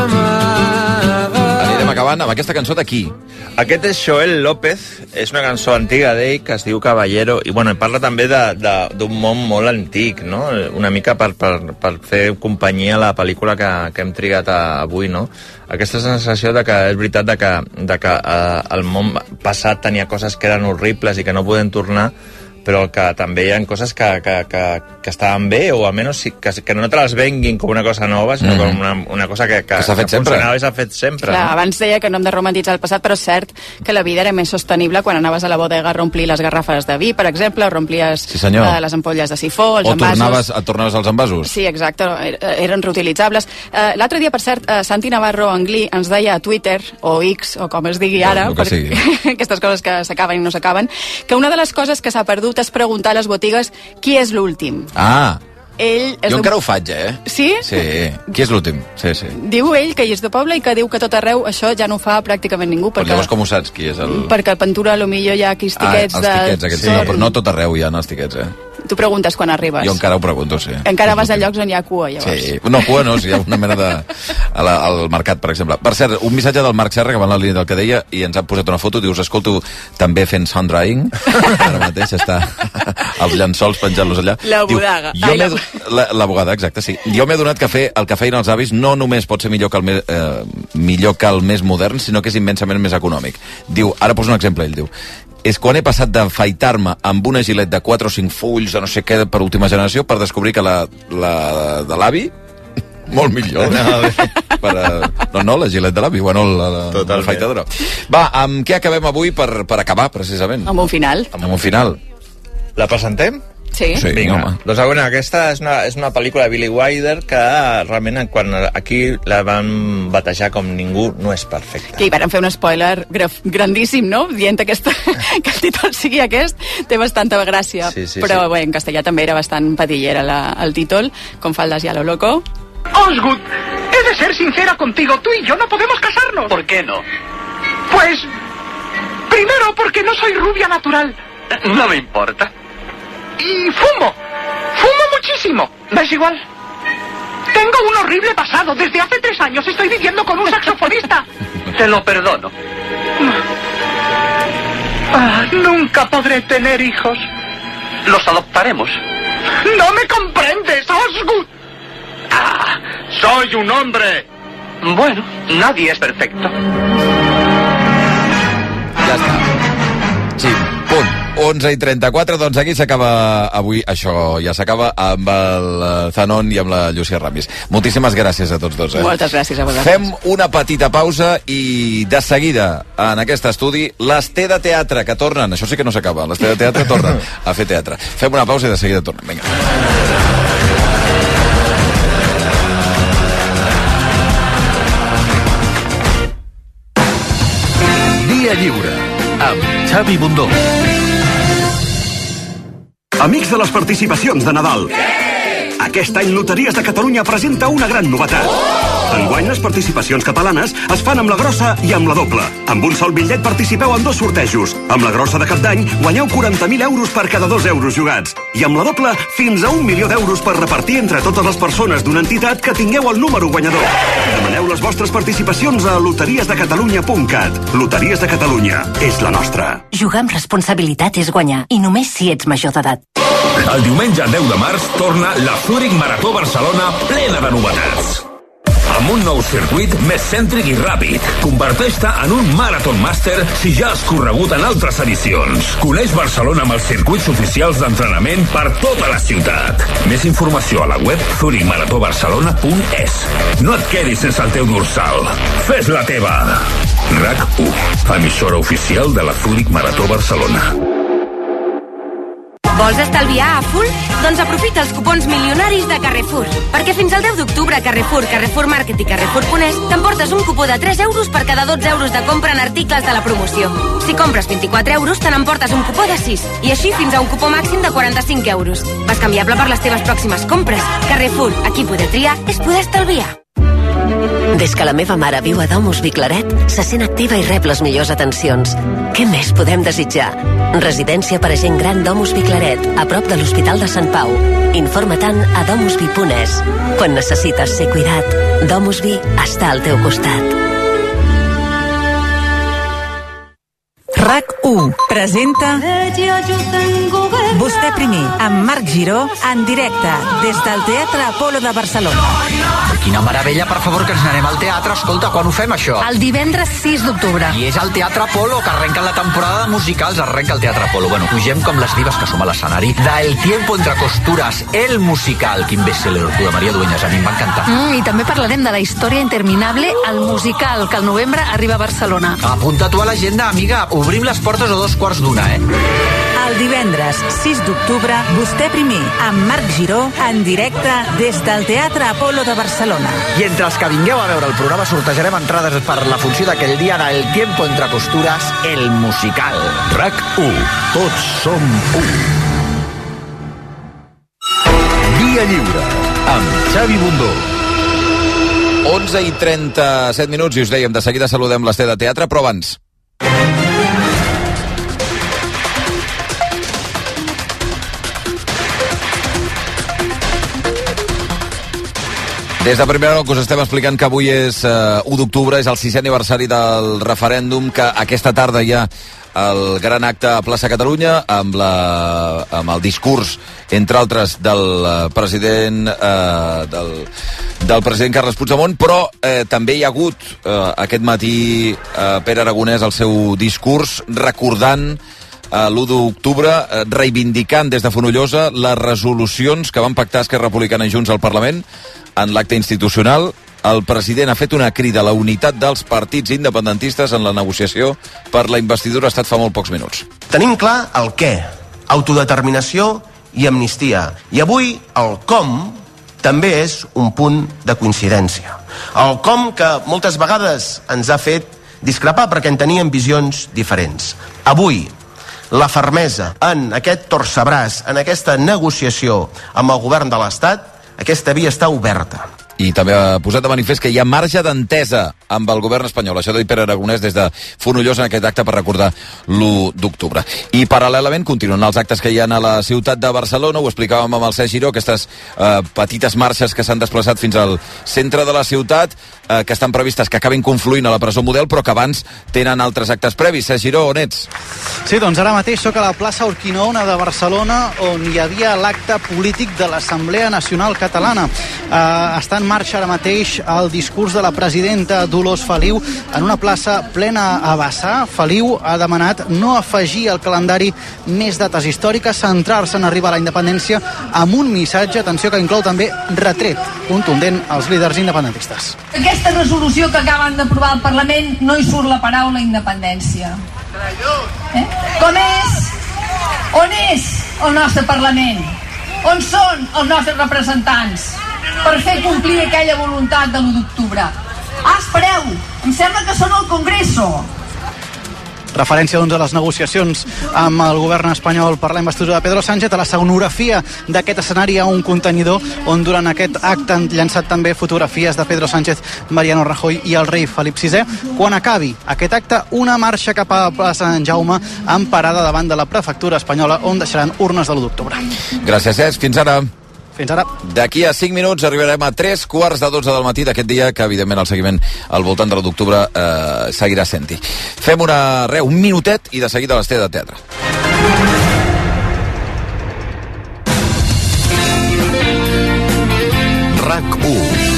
amada. Anirem acabant amb aquesta cançó d'aquí. Aquest és Joel López, és una cançó antiga d'ell que es diu Caballero, i bueno, parla també de- de- d'un món molt antic, no? Una mica per, per, per fer companyia a la pel·lícula que, que hem trigat a, avui, no? Aquesta sensació de que és veritat de que, de que eh, el món passat tenia coses que eren horribles i que no poden tornar, però que també hi ha coses que, que, que, que estaven bé, o almenys sí, que, que no te les venguin com una cosa nova, sinó Mhm. com una, una cosa que, que, Que s'ha fet que sempre. funcionava i s'ha fet sempre. Clar, no? abans deia que no hem de romantitzar el passat, però és cert que la vida era més sostenible quan anaves a la bodega a romplir les garrafes de vi, per exemple, o romplies Sí, senyor. eh, les ampolles de sifó, els O envasos... tornaves, et tornaves als envasos. Sí, exacte, er- eren reutilitzables. Eh, L'altre dia, per cert, eh, Santi Navarro Anglí ens deia a Twitter, o X, o com es digui ara, El que sigui. aquestes coses que s'acaben i no s'acaben, que una de les coses que s'ha perdut és preguntar a les botigues qui és l'últim. Ah, Ell és jo de- encara ho faig, eh? Sí? Sí. Qui és l'últim? Sí, sí. Diu ell que hi és de poble i que diu que tot arreu això ja no ho fa pràcticament ningú, Però perquè, llavors com ho saps, qui és el... perquè a Pentura a lo millor hi ha aquí els Ah, tiquets els de... tiquets aquests. No, però no tot arreu hi ha els tiquets, eh? Tu preguntes quan arribes. Jo encara ho pregunto, sí. Encara vas a llocs on hi ha cua, llavors. Sí, no, cua no, si hi ha una mena de... A la, al mercat, per exemple. Per cert, un missatge del Marc Serra, que va en la línia del que deia, i ens ha posat una foto, dius, escolto, també fent sun drying, ara mateix està els llençols penjant-los allà. La Diu, bodaga. jo Ai, m'he la- do- la, la bogada, exacte, sí. Jo m'he donat que fer el que feien els avis no només pot ser millor que el, me, eh, millor que el més modern, sinó que és immensament més econòmic. Diu, ara poso un exemple, ell diu, és quan he passat d'afaitar-me amb una gilet de quatre o cinc fulls de no sé què per última generació per descobrir que la, la de l'avi molt millor. No, bé. per, uh, no, no, la gilet de l'avi, bueno, la, la, Totalment. l'afaitadora. Va, amb què acabem avui per, per acabar, precisament? Amb un final. Amb un final. La presentem? Sí. Sí, Vinga. home. Doncs bueno, aquesta és una, és una pel·lícula de Billy Wilder que realment quan aquí la van batejar com ningú no és perfecta. Que hi van fer un spoiler graf, grandíssim, no? Dient aquesta, que el títol sigui aquest, té bastanta gràcia. Sí, sí, però sí. bé, en castellà també era bastant patillera la, el títol, com fa el de lo loco. Osgood, he de ser sincera contigo. Tú y yo no podemos casarnos. ¿Por qué no? Pues, primero porque no soy rubia natural. No me importa. Y fumo. Fumo muchísimo. ¿Ves igual? Tengo un horrible pasado. Desde hace tres años estoy viviendo con un saxofonista. Te lo perdono. Ah, nunca podré tener hijos. Los adoptaremos. ¡No me comprendes, Osgood! ¡Ah! ¡Soy un hombre! Bueno, nadie es perfecto. Ja està. Sí, punt. onze i trenta-quatre, doncs aquí s'acaba avui això, ja s'acaba amb el Zanon i amb la Llucia Ramis. Moltíssimes gràcies a tots dos. Eh? Moltes gràcies a vosaltres. Fem una petita pausa i de seguida en aquest estudi les T de teatre que tornen, això sí que no s'acaba, les T de teatre tornen a fer teatre. Fem una pausa i de seguida tornem. Vinga. Dia lliure amb Xavi Bundó. Amics de les participacions de Nadal. Aquest any Loteries de Catalunya presenta una gran novetat. Enguany les participacions catalanes es fan amb la grossa i amb la doble. Amb un sol bitllet participeu en dos sortejos. Amb la grossa de Cap d'Any guanyeu quaranta mil euros per cada dos euros jugats. I amb la doble fins a un milió d'euros per repartir entre totes les persones d'una entitat que tingueu el número guanyador. Demaneu les vostres participacions a loteries de catalunya punt cat. Loteries de Catalunya és la nostra. Jugar amb responsabilitat és guanyar, i només si ets major d'edat. El diumenge deu de març torna la Zurich Marató Barcelona plena de novetats. Amb un nou circuit més cèntric i ràpid. Converteix-te en un Marathon Master si ja has corregut en altres edicions. Coneix Barcelona amb els circuits oficials d'entrenament per tota la ciutat. Més informació a la web zurich marató barcelona punt es. No et quedis sense el teu dorsal. Fes la teva. RAC u, emissora oficial de la Zurich Marató Barcelona. Vols estalviar a full? Doncs aprofita els cupons milionaris de Carrefour. Perquè fins al deu d'octubre Carrefour, Carrefour Market i Carrefour Punès t'emportes un cupó de tres euros per cada dotze euros de compra en articles de la promoció. Si compres vint-i-quatre euros, te n'emportes un cupó de sis. I així fins a un cupó màxim de quaranta-cinc euros. Vas canviable per les teves pròximes compres. Carrefour, aquí poder triar és poder estalviar. Des que la meva mare viu a Domus Viclaret, se sent activa i rep les millors atencions. Què més podem desitjar? Residència per a gent gran Domus Viclaret, a prop de l'Hospital de Sant Pau. Informa-te'n a domusvi punt es. Quan necessites ser cuidat, Domusvi està al teu costat. RAC u presenta Vostè primer, amb Marc Giró, en directe, des del Teatre Apolo de Barcelona. Quina meravella, per favor, que ens n'anem al teatre. Escolta, quan ho fem, això? El divendres sis d'octubre. I és al Teatre Apolo, que arrenca la temporada de musicals. Arrenca el Teatre Apolo. Bueno, pugem com les divas que som a l'escenari. De El tiempo entre costuras, el musical. Quin best-seller, tu, de Maria Dueñas. A mi em va encantar. Mm, I també parlarem de la història interminable, el musical, que al novembre arriba a Barcelona. Apunta tu a l'agenda, amiga. Obrim les portes a dos quarts d'una, eh? El divendres sis d'octubre, Vostè primer, amb Marc Giró, en directe des del Teatre Apolo de Barcelona. I entre els que vingueu a veure el programa sortejarem entrades per la funció d'aquell dia de El tiempo entre costures, el musical. RAC u. Tots som u. Dia lliure amb Xavi Bundó. onze i trenta-set minuts i us dèiem, de seguida saludem l'Ester de Teatre, però abans... Des de primera hora us estem explicant que avui és uh, u d'octubre, és el sisè aniversari del referèndum, que aquesta tarda hi ha el gran acte a Plaça Catalunya amb, la, amb el discurs, entre altres, del uh, president uh, del, del president Carles Puigdemont, però eh, també hi ha hagut uh, aquest matí uh, Pere Aragonès el seu discurs recordant uh, l'u d'octubre, uh, reivindicant des de Fonollosa les resolucions que van pactar Esquerra Republicana i Junts al Parlament. En l'acte institucional, el president ha fet una crida a la unitat dels partits independentistes en la negociació per la investidura. Ha estat fa molt pocs minuts. Tenim clar el què, autodeterminació i amnistia. I avui el com també és un punt de coincidència. El com que moltes vegades ens ha fet discrepar perquè en teníem visions diferents. Avui, la fermesa en aquest torcebràs, en aquesta negociació amb el govern de l'Estat, aquesta via està oberta. i també ha posat de manifest que hi ha marge d'entesa amb el govern espanyol. Això de Pere Aragonès des de Fonollosa en aquest acte per recordar l'u d'octubre. I paral·lelament continuen els actes que hi ha a la ciutat de Barcelona, ho explicàvem amb el Cesc Giró, aquestes eh, petites marxes que s'han desplaçat fins al centre de la ciutat, eh, que estan previstes que acabin confluint a la presó Model, però que abans tenen altres actes previs. Cesc Giró, on ets? Sí, doncs ara mateix soc a la plaça Urquinaona de Barcelona, on hi havia l'acte polític de l'Assemblea Nacional Catalana. Eh, està en marxa ara mateix el discurs de la presidenta Dolors Feliu en una plaça plena a vessar. Feliu ha demanat no afegir al calendari més dates històriques, centrar-se en arribar a la independència amb un missatge, atenció, que inclou també retret contundent als líders independentistes. Aquesta resolució que acaben d'aprovar al Parlament no hi surt la paraula independència. Eh? Com és? On és el nostre Parlament? On són els nostres representants per fer complir aquella voluntat de l'u d'octubre? Ah, espereu, em sembla que són al Congreso. Referència doncs, a les negociacions amb el govern espanyol per la investidura de Pedro Sánchez. A la escenografia d'aquest escenari hi ha un contenidor on durant aquest acte han llançat també fotografies de Pedro Sánchez, Mariano Rajoy i el rei Felip sisè. Quan acabi aquest acte, una marxa cap a la plaça Sant Jaume amb parada davant de la prefectura espanyola on deixaran urnes de l'u d'octubre. Gràcies, Cesc. Fins ara. Fins ara. D'aquí a cinc minuts arribarem a tres quarts de dotze del matí d'aquest dia, que evidentment el seguiment al voltant de l'u d'octubre eh, seguirà sent-hi. Fem una, re, un minutet i de seguida l'Estela de Teatre. RAC u.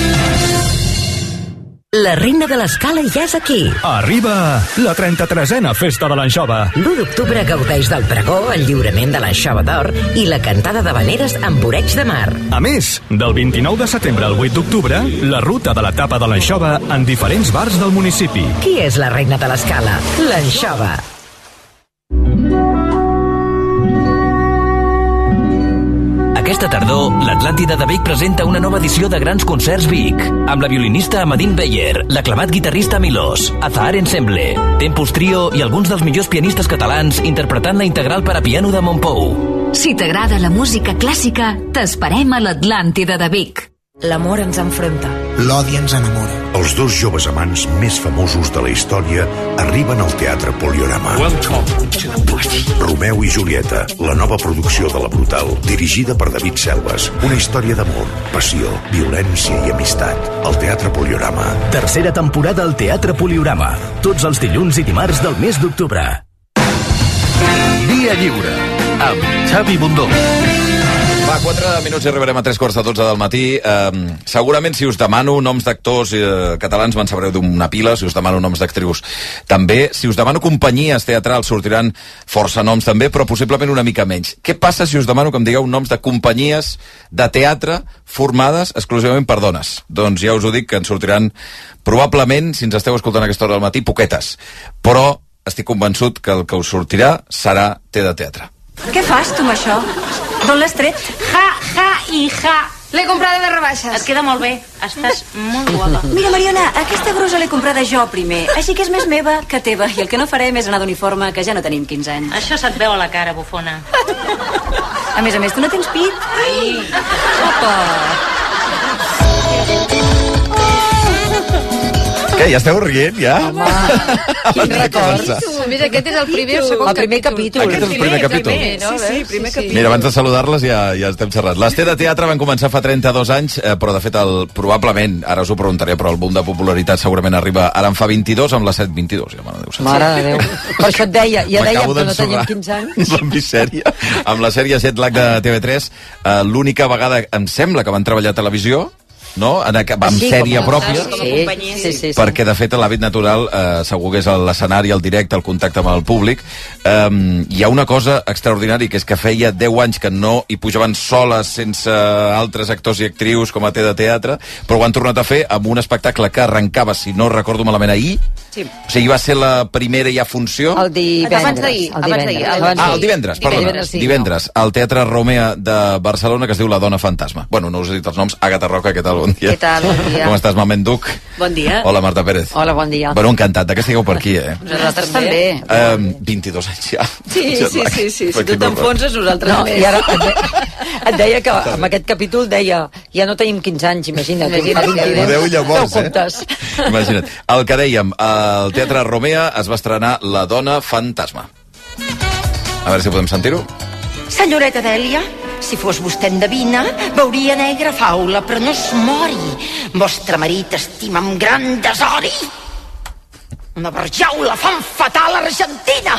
La reina de l'escala ja és aquí. Arriba la trenta-tresena Festa de l'Anxova. L'u d'octubre gaudeix del pregó, el lliurament de l'Anxova d'Or i la cantada d'habaneres amb oreig de mar. A més, del vint-i-nou de setembre al vuit d'octubre, la ruta de la tapa de l'Anxova en diferents bars del municipi. Qui és la reina de l'escala? L'Anxova. Aquesta tardor, l'Atlàntida de Vic presenta una nova edició de Grans Concerts Vic, amb la violinista Amadine Beyer, l'aclamat guitarrista Milós, Azahar Ensemble, Tempus Trio i alguns dels millors pianistes catalans interpretant la integral per a piano de Montpou. Si t'agrada la música clàssica, t'esperem a l'Atlàntida de Vic. L'amor ens enfronta. L'odi ens enamora. Els dos joves amants més famosos de la història arriben al Teatre Poliorama. Romeu i Julieta, la nova producció de La Brutal, dirigida per David Selves. Una història d'amor, passió, violència i amistat. Al Teatre Poliorama. Tercera temporada al Teatre Poliorama. Tots els dilluns i dimarts del mes d'octubre. Via Lliure, amb Xavi Bundó. Va, quatre minuts i arribarem a tres quarts de dotze del matí. Eh, segurament si us demano noms d'actors eh, catalans me'n sabreu d'una pila, si us demano noms d'actrius també, si us demano companyies teatrals sortiran força noms també, però possiblement una mica menys. Què passa si us demano que em digueu noms de companyies de teatre formades exclusivament per dones? Doncs ja us ho dic, que en sortiran probablement, si ens esteu escoltant a aquesta hora del matí, poquetes. Però estic convençut que el que us sortirà serà T de teatre. Què fas tu amb això? D'on l'has tret? Ja, ja i ja. L'he comprada de rebaixes. Et queda molt bé. Estàs molt guapa. Mira, Mariona, aquesta brusa l'he comprada jo primer, així que és més meva que teva, i el que no farem és anar d'uniforme, que ja no tenim quinze anys. Això se't veu a la cara, bufona. A més a més, tu no tens pit? Ai. Opa. Què, ja esteu rient, ja? Home, quin record. A més, aquest és el primer o segon el primer capítol. Aquest és el primer capítol. També, no? Sí, sí, primer capítol. Mira, abans de saludar-les ja, ja estem xerrant. Les T de teatre van començar fa trenta-dos anys, eh, però de fet, el, probablement, ara us ho preguntaré, però el boom de popularitat segurament arriba ara en fa vint-i-dos, amb la set vint-i-dos. Ja, mare de Déu. Mare de Déu. Per això et deia, ja dèiem que no teníem quinze anys. La missèria. Amb la sèrie Jet Lag de T V tres, eh, l'única vegada, em sembla, que van treballar a televisió, no? En, amb sí, sèrie com, pròpia, sí, sí, sí, sí, perquè de fet l'hàbit natural eh, segur que és l'escenari, el directe, el contacte amb el públic. Um, hi ha una cosa extraordinària, que és que feia deu anys que no hi pujaven soles sense altres actors i actrius com a T de teatre, però ho han tornat a fer amb un espectacle que arrencava, si no recordo malament, ahir. Sí. O sigui, va ser la primera ja funció. El divendres. Abans d'ahir. El divendres. Ah, el divendres, perdona. Divendres, divendres, al Teatre Romea de Barcelona, que es diu La Dona Fantasma. Bueno, no us he dit els noms, Àgata Roca, què tal? bon dia. Què tal? Bon dia. Com estàs, Mament Duc? Bon dia. Hola, Marta Pérez. Hola, bon dia. Bueno, encantat de que estigueu per aquí, eh? Nosaltres també. Um, vint-i-dos anys ja. Sí, sí, sí, sí. Si tu t'enfonses, nosaltres no, també. I ara et, de, et deia que amb aquest capítol deia ja no tenim quinze anys, imagina't. Ho deu llavors, eh? Imagina't. El que dèiem, al Teatre Romea es va estrenar La dona fantasma. A veure si podem sentir-ho. Senyoreta Dèlia, si fos vostè endevina, veuria negra faula, però no es mori. Vostre marit estima amb gran desori una barjaula fan fatal argentina.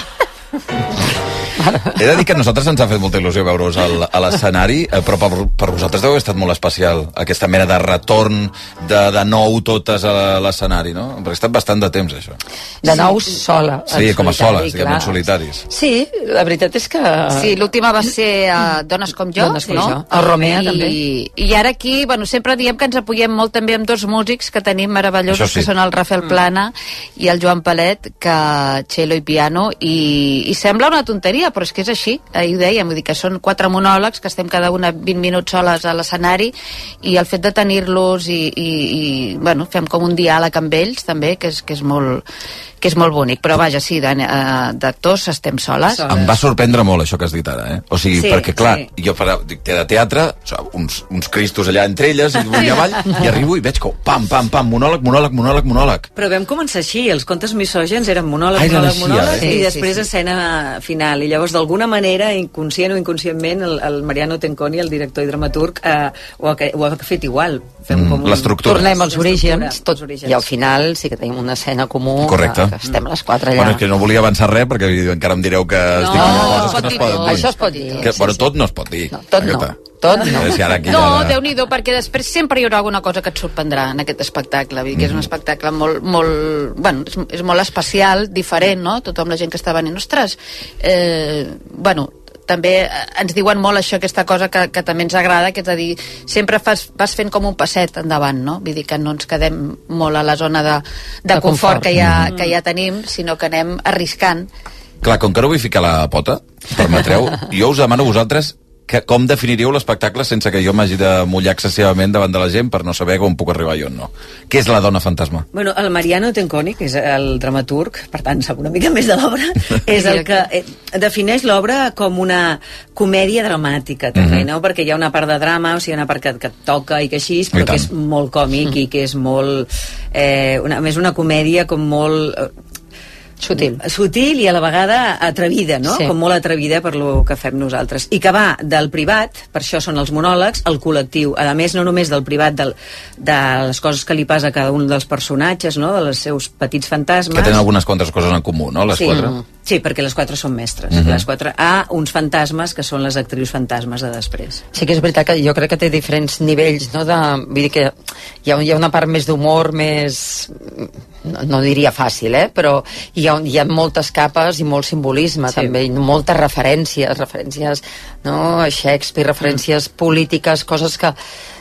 He de dir que a nosaltres ens ha fet molta il·lusió veure-us a l'escenari, però per, per vosaltres deu haver estat molt especial, aquesta mena de retorn de, de nou totes a l'escenari, no? Perquè ha estat bastant de temps, això. De nou sola. Sí, com a soles, diguem, en solitaris. Sí, la veritat és que... Sí, l'última va ser uh, Dones com jo, Dones com no? jo. El Romea, I, també. I ara aquí, bueno, sempre diem que ens apoyem molt també amb dos músics que tenim meravellosos, sí. que són el Rafael Plana i el Joan Palet, que cello i piano, i, i sembla una tonteria, però és que és així. Ahir ho dèiem, vull dir que són quatre monòlegs que estem cada una vint minuts soles a l'escenari, i el fet de tenir-los i, i, i bueno, fem com un diàleg amb ells també, que és, que és molt que és molt bonic, però vaja, sí, d'actors estem soles. Em va sorprendre molt això que has dit ara, eh? O sigui, Sí, perquè clar, sí. jo farà de teatre, uns, uns cristos allà entre elles, i i avall, i arribo i veig que pam, pam, pam, monòleg, monòleg, monòleg, monòleg. Però vam començar així, els contes misògens eren monòleg, Ah, eren monòleg, així, monòleg, eh? i Sí, després sí, sí. escena final. I llavors, d'alguna manera, inconscient o inconscientment, el, el Mariano Tenconi, el director i dramaturg, eh, ho, ha, ho ha fet igual. Fem Mm, com un- l'estructura. Tornem als orígens, L'estructura, tot, als orígens. i al final sí que tenim una escena comú. Correcte. Que, que estem les quatre allà. Bueno, és que no volia avançar res, perquè encara em direu que es diuen coses que no es poden dir. Això es pot dir. Que, bueno, tot no es pot dir. No, tot no. Tot no. Si ara aquí No, ja... Déu-n'hi-do, perquè després sempre hi haurà alguna cosa que et sorprendrà en aquest espectacle. Vull dir que és un espectacle molt, molt, bueno, és, és molt especial, diferent, no? Tothom, la gent que està venint, ostres, eh, bueno, també ens diuen molt això, aquesta cosa que, que també ens agrada, que és a dir, sempre fas, vas fent com un passet endavant, no? Vull dir que no ens quedem molt a la zona de, de, De confort, confort. que ja, Mm. que ja tenim, sinó que anem arriscant. Clar, com que no vull ficar la pota, permetreu, jo us demano a vosaltres que, com definiríeu l'espectacle sense que jo m'hagi de mullar excessivament davant de la gent per no saber com puc arribar jo o no. Què és La dona fantasma? Bueno, el Mariano Tenconi, que és el dramaturg, per tant, sap una mica més de l'obra, és el que eh, defineix l'obra com una comèdia dramàtica, també, Mhm. no? Perquè hi ha una part de drama, o sigui, una part que, que et toca i que així, però I tant. que és molt còmic i que és molt... Eh, una, a més, una comèdia com molt... Eh, Sutil. Sutil i a la vegada atrevida, no? Sí. Com molt atrevida per lo que fem nosaltres. I que va del privat, per això són els monòlegs, al col·lectiu. A més, no només del privat, del, de les coses que li passa a cada un dels personatges, no? De les seus petits fantasmes. Que tenen algunes quantes coses en comú, no? Les sí, quatre. Sí, perquè les quatre són mestres. Mhm. Les quatre a uns fantasmes que són les actrius fantasmes de després. Sí que és veritat que jo crec que té diferents nivells, no? De, vull dir que hi ha, hi ha una part més d'humor, més... No, no diria fàcil, eh? Però hi ha, hi ha moltes capes i molt simbolisme, Sí. també, i moltes referències, referències no? a Shakespeare, referències polítiques, coses que,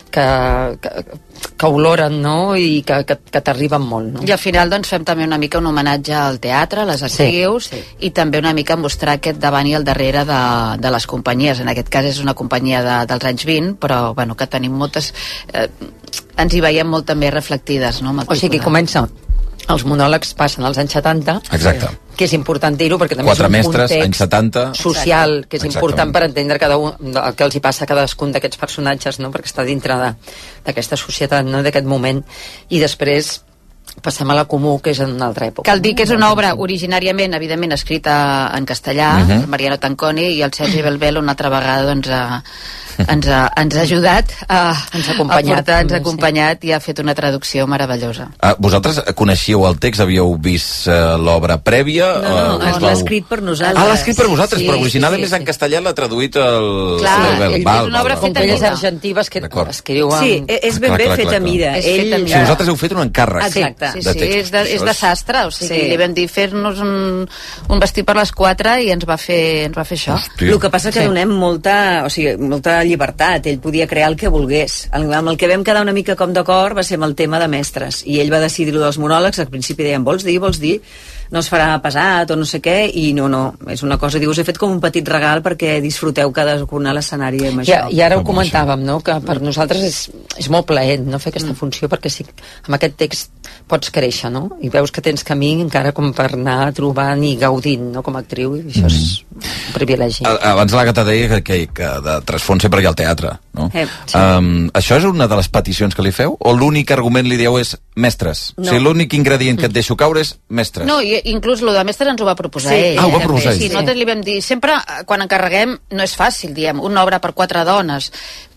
que, que, que oloren, no? I que, que, que t'arriben molt, no? I al final doncs fem també una mica un homenatge al teatre, a les actrius, sí, sí. I també una mica mostrar aquest davant i el darrere de, de les companyies. En aquest cas és una companyia de, dels anys vint, però bueno, que tenim moltes... Eh, ens hi veiem molt també reflectides, no? O sigui que comença... Els monòlegs passen als anys setanta. Exacte. Que és important dir-ho perquè també Quatre és un mestres, anys context setanta. social que és Exactament. important per entendre cada un, el que els hi passa a cadascun d'aquests personatges, no? Perquè està dintre de- d'aquesta societat, no? D'aquest moment, i després passem a la comú, que és en una altra època. Cal dir que és una obra originàriament, evidentment, escrita en castellà, Mhm. per Mariano Tenconi, i el Sergi Belbel una altra vegada doncs, ha, ens, ha, ens ha ajudat a, Ens ha acompanyat, a portar, ens ha també, sí. acompanyat i ha fet una traducció meravellosa. Ah, vosaltres coneixíeu el text? Havíeu vist uh, l'obra prèvia? No, no, Uh, no us l'ha vau- escrit per nosaltres. Ah, l'ha escrit per vosaltres, Sí, però sí, originalment sí, és en castellà, l'ha traduït el... Clar, el Belbel. ell Val, és una obra val, feta val. a mida. argentí va escriure, escriu amb... Sí, és ben Clar, bé clar, fet clar, a mida. clar. Ell, Si vosaltres heu fet un encàrrec. Exacte, Exacte. Sí, de sí, textos. és, de, és desastre, o sigui, Sí. li vam dir fer-nos un, un vestit per les quatre i ens va fer, ens va fer això. El que passa que Sí. donem molta, o sigui, molta llibertat. Ell podia crear el que volgués. El- Amb el que vam quedar una mica com d'acord va ser amb el tema de mestres. I ell va decidir-ho dels monòlegs. Al principi deien, vols dir, vols dir? No es farà pesat o no sé què. I no, no, és una cosa, diu, us he fet com un petit regal perquè disfruteu cadascuna a l'escenari amb I, això. I ara ho comentàvem, no? Que per nosaltres és, és molt plaent, no?, fer aquesta mm. funció, perquè sí, amb aquest text pots créixer, no? I veus que tens camí encara com per anar trobant i gaudint, no?, com a actriu, i això és un privilegi. A- Abans l'Àgata deia que, que, que de trasfons sempre hi ha el teatre, no? Eh, sí. Um, això és una de les peticions que li feu? O l'únic argument li dieu és mestres? No. O sigui, l'únic ingredient que et deixo caure és mestres. No, i inclús el de mestre ens ho va proposar Sí. ell. Ah, ho va també. proposar ell. Sí, Sí. nosaltres li vam dir, sempre eh, quan encarreguem, no és fàcil, diem, una obra per quatre dones,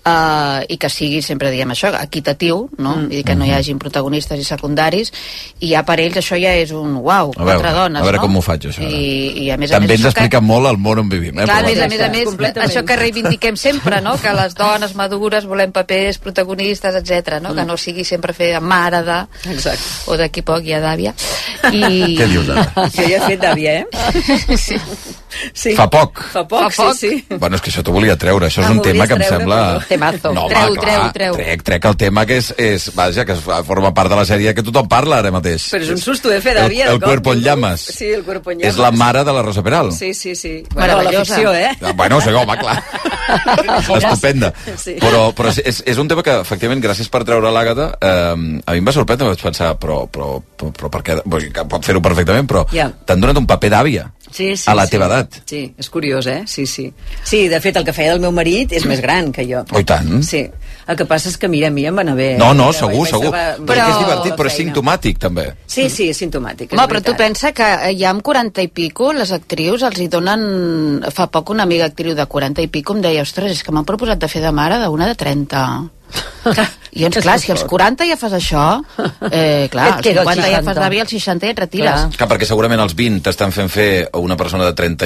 uh, i que sigui, sempre diem això, equitatiu, no? Mm. I que no hi hagin protagonistes i secundaris, i ja per ells això ja és un uau, A veure, quatre dones, a veure no? com ho faig, això, ara. I, i a més a També més... ens això que- explica molt el món on vivim, eh? Clar, a però- més, a més, a més, Completament. això que reivindiquem sempre, no? Que les dones madures volem papers protagonistes, etcètera, no? Mm. Que no sigui sempre fer de mare de... Exacte. O d'aquí poc ja d'àvia. I... Què dius, ara? Jo ja he fet d'àvia, eh? sí. sí. Fa poc. Fa poc, Fa poc. sí, sí. Bueno, és que això t'ho volia treure. Això és Ah, un m'ho tema volies que em treure, sembla... però- Temazo. No, home, Treu, clar, treu, treu. Trec, trec el tema que és, és, vaja, que es- forma part de la sèrie que tothom parla ara mateix. Però és un susto, eh, fer El, d'àvia. de el cop. cuerpo en llamas. Sí, el cuerpo en llamas. És la mare de la Rosa Peral. Sí, sí, sí. Bueno, la Meravellosa. ficció, eh? Ah, Bueno, sí, home, clar. Estupenda. Sí. Però, però és- és, és un tema que, efectivament, gràcies per treure l'Àgata, eh, a mi em va sorprendre, vaig pensar, però, però, però, però per què? Vull dir que pot fer-ho perfectament, però Ja. t'han donat un paper d'àvia Sí, sí, a la sí. teva edat. Sí, és curiós, eh? Sí, sí. Sí, de fet, el que feia del meu marit és més gran que jo. Oh, i tant. Sí. El que passa és que, mira, a mi em va anar bé. No, no, Mira, segur, vaig segur. trobar- Però... que és divertit, però és feina. simptomàtic, també. Sí, sí, és simptomàtic. és Home, però tu veritat. pensa que ja amb quaranta i pico les actrius els hi donen... Fa poc una amiga actriu de quaranta i pico em deia, ostres, és que m'han proposat de fer de mare d'una de trenta. I doncs, clar, si als quaranta ja fas això, eh, clar, Et als queda el cinquanta ja seixanta. fas d'àvia, als seixanta ja et retires. Clar. Clar, perquè segurament als vint t'estan fent fer una persona de trenta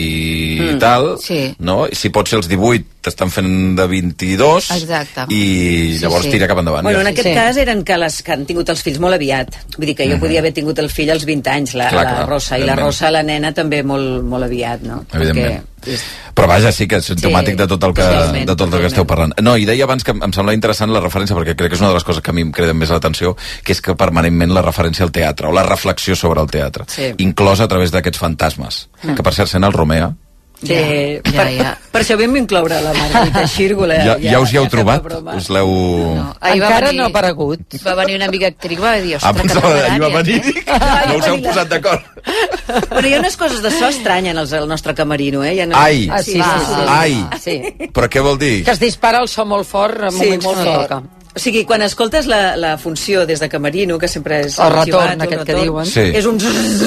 i Mm, tal, sí. no? I si pot ser els divuit t'estan fent de vint-i-dos Exacte. i Sí, llavors sí. tira cap endavant. Bueno, en ja. aquest Sí. cas eren que les que han tingut els fills molt aviat. Vull dir que jo Mhm. podia haver tingut el fill als vint anys, la, Clar, la clar, Rosa, i la evidentment. Rosa, la nena, també molt, molt aviat, no? Evidentment. Perquè és- Però vaja, sí que és simptomàtic Sí, de tot el que, totalment, de tot el que esteu parlant. No, i deia abans que em sembla interessant la referència, perquè crec que és una de les coses que a mi em criden més l'atenció, que és que permanentment la referència al teatre, o la reflexió sobre el teatre, Sí. inclosa a través d'aquests fantasmes, Mm. que per cert sent el Romea, Sí, Ja, per, ja, ja. per això vam incloure la Margarita Xírgola. ja, ja us hi heu fem trobat? la broma. Us l'heu... No. Ahir va Encara venir- no ha aparegut. Va venir una amiga actriu i va dir, Ah, ostres, que pensava, ahir va venir, temerària, no us heu posat d'acord. Però hi ha unes coses de so estranyen als, al nostre camerino, eh? Ja no... Ai, Ah, sí, sí, sí. ai, Sí. però què vol dir? Que es dispara el so molt fort en Sí, moments molt que no fort. toca. O sigui, quan escoltes la, la funció des de camerino, que sempre és... El retorn, arxivat, aquest un que diuen. Sí. És un...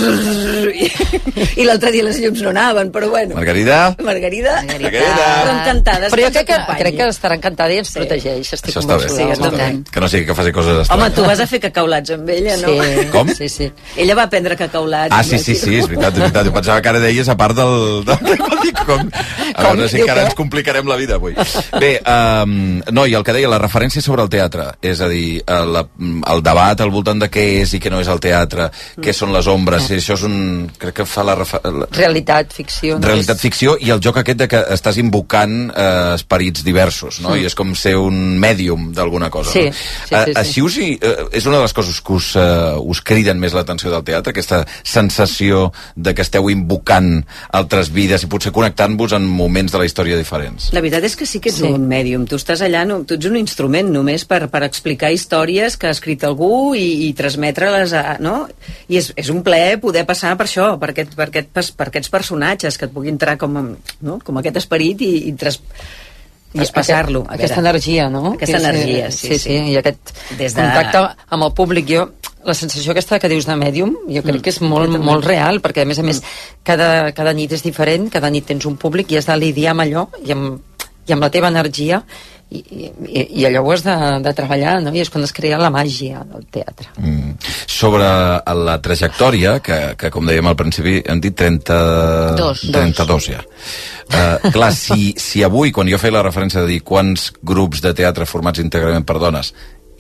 I, i l'altre dia les llums no anaven, però bueno. Margarida? Margarida. Margarida. Però encantades. Però jo ens crec que, acompanyi. crec que estarà encantada i ens protegeix, estic Això està bé. convençuda. Sí, també. Que no sigui que faci coses estranyes. Home, tu vas a fer cacaulats amb ella, no? Sí. Com? Sí, sí. Ella va aprendre cacaulats. Ah, sí, sí, sí, és veritat, és veritat. Jo pensava que ara deies a part del... del com, a veure si Diu encara què? ens complicarem la vida avui. Bé, um, no, i el que deia, la referència sobre el teatre, és a dir, eh, la, el debat al voltant de què és i què no és el teatre, què són les ombres, i això és un... crec que fa la... refer- la Realitat, ficció. no? realitat ficció i el joc aquest de que estàs invocant eh, esperits diversos, no? I és com ser un mèdium d'alguna cosa, Sí, no? sí, sí, Eh, sí. Així us hi, eh, és una de les coses que us, eh, us criden més l'atenció del teatre, aquesta sensació de que esteu invocant altres vides i potser connectant-vos en moments de la història diferents. La veritat és que sí que ets Sí. un mèdium. Tu estàs allà, no, tu ets un instrument només per, per explicar històries que ha escrit algú i, i transmetre-les, a, no? I és, és un plaer poder passar per això, per, aquest, per, aquest, per aquests personatges, que et pugui entrar com, a- no? com aquest esperit i, i tras, traspassar-lo. Aquest, aquesta energia, no? Aquesta Que és, energia, eh, sí, sí, sí. sí. I aquest Des de- contacte amb el públic, jo la sensació aquesta que dius de mèdium, jo crec Mm, que és molt, jo també. molt real, perquè a més a més cada, cada nit és diferent, cada nit tens un públic i has de lidiar amb allò i amb, i amb la teva energia i, i, i allò ho has de, de treballar, no? I és quan es crea la màgia del teatre. Mm. Sobre la trajectòria, que, que com dèiem al principi, hem dit trenta... Dos. trenta-dos ja. Uh, clar, si, si avui, quan jo feia la referència de dir quants grups de teatre formats íntegrament per dones,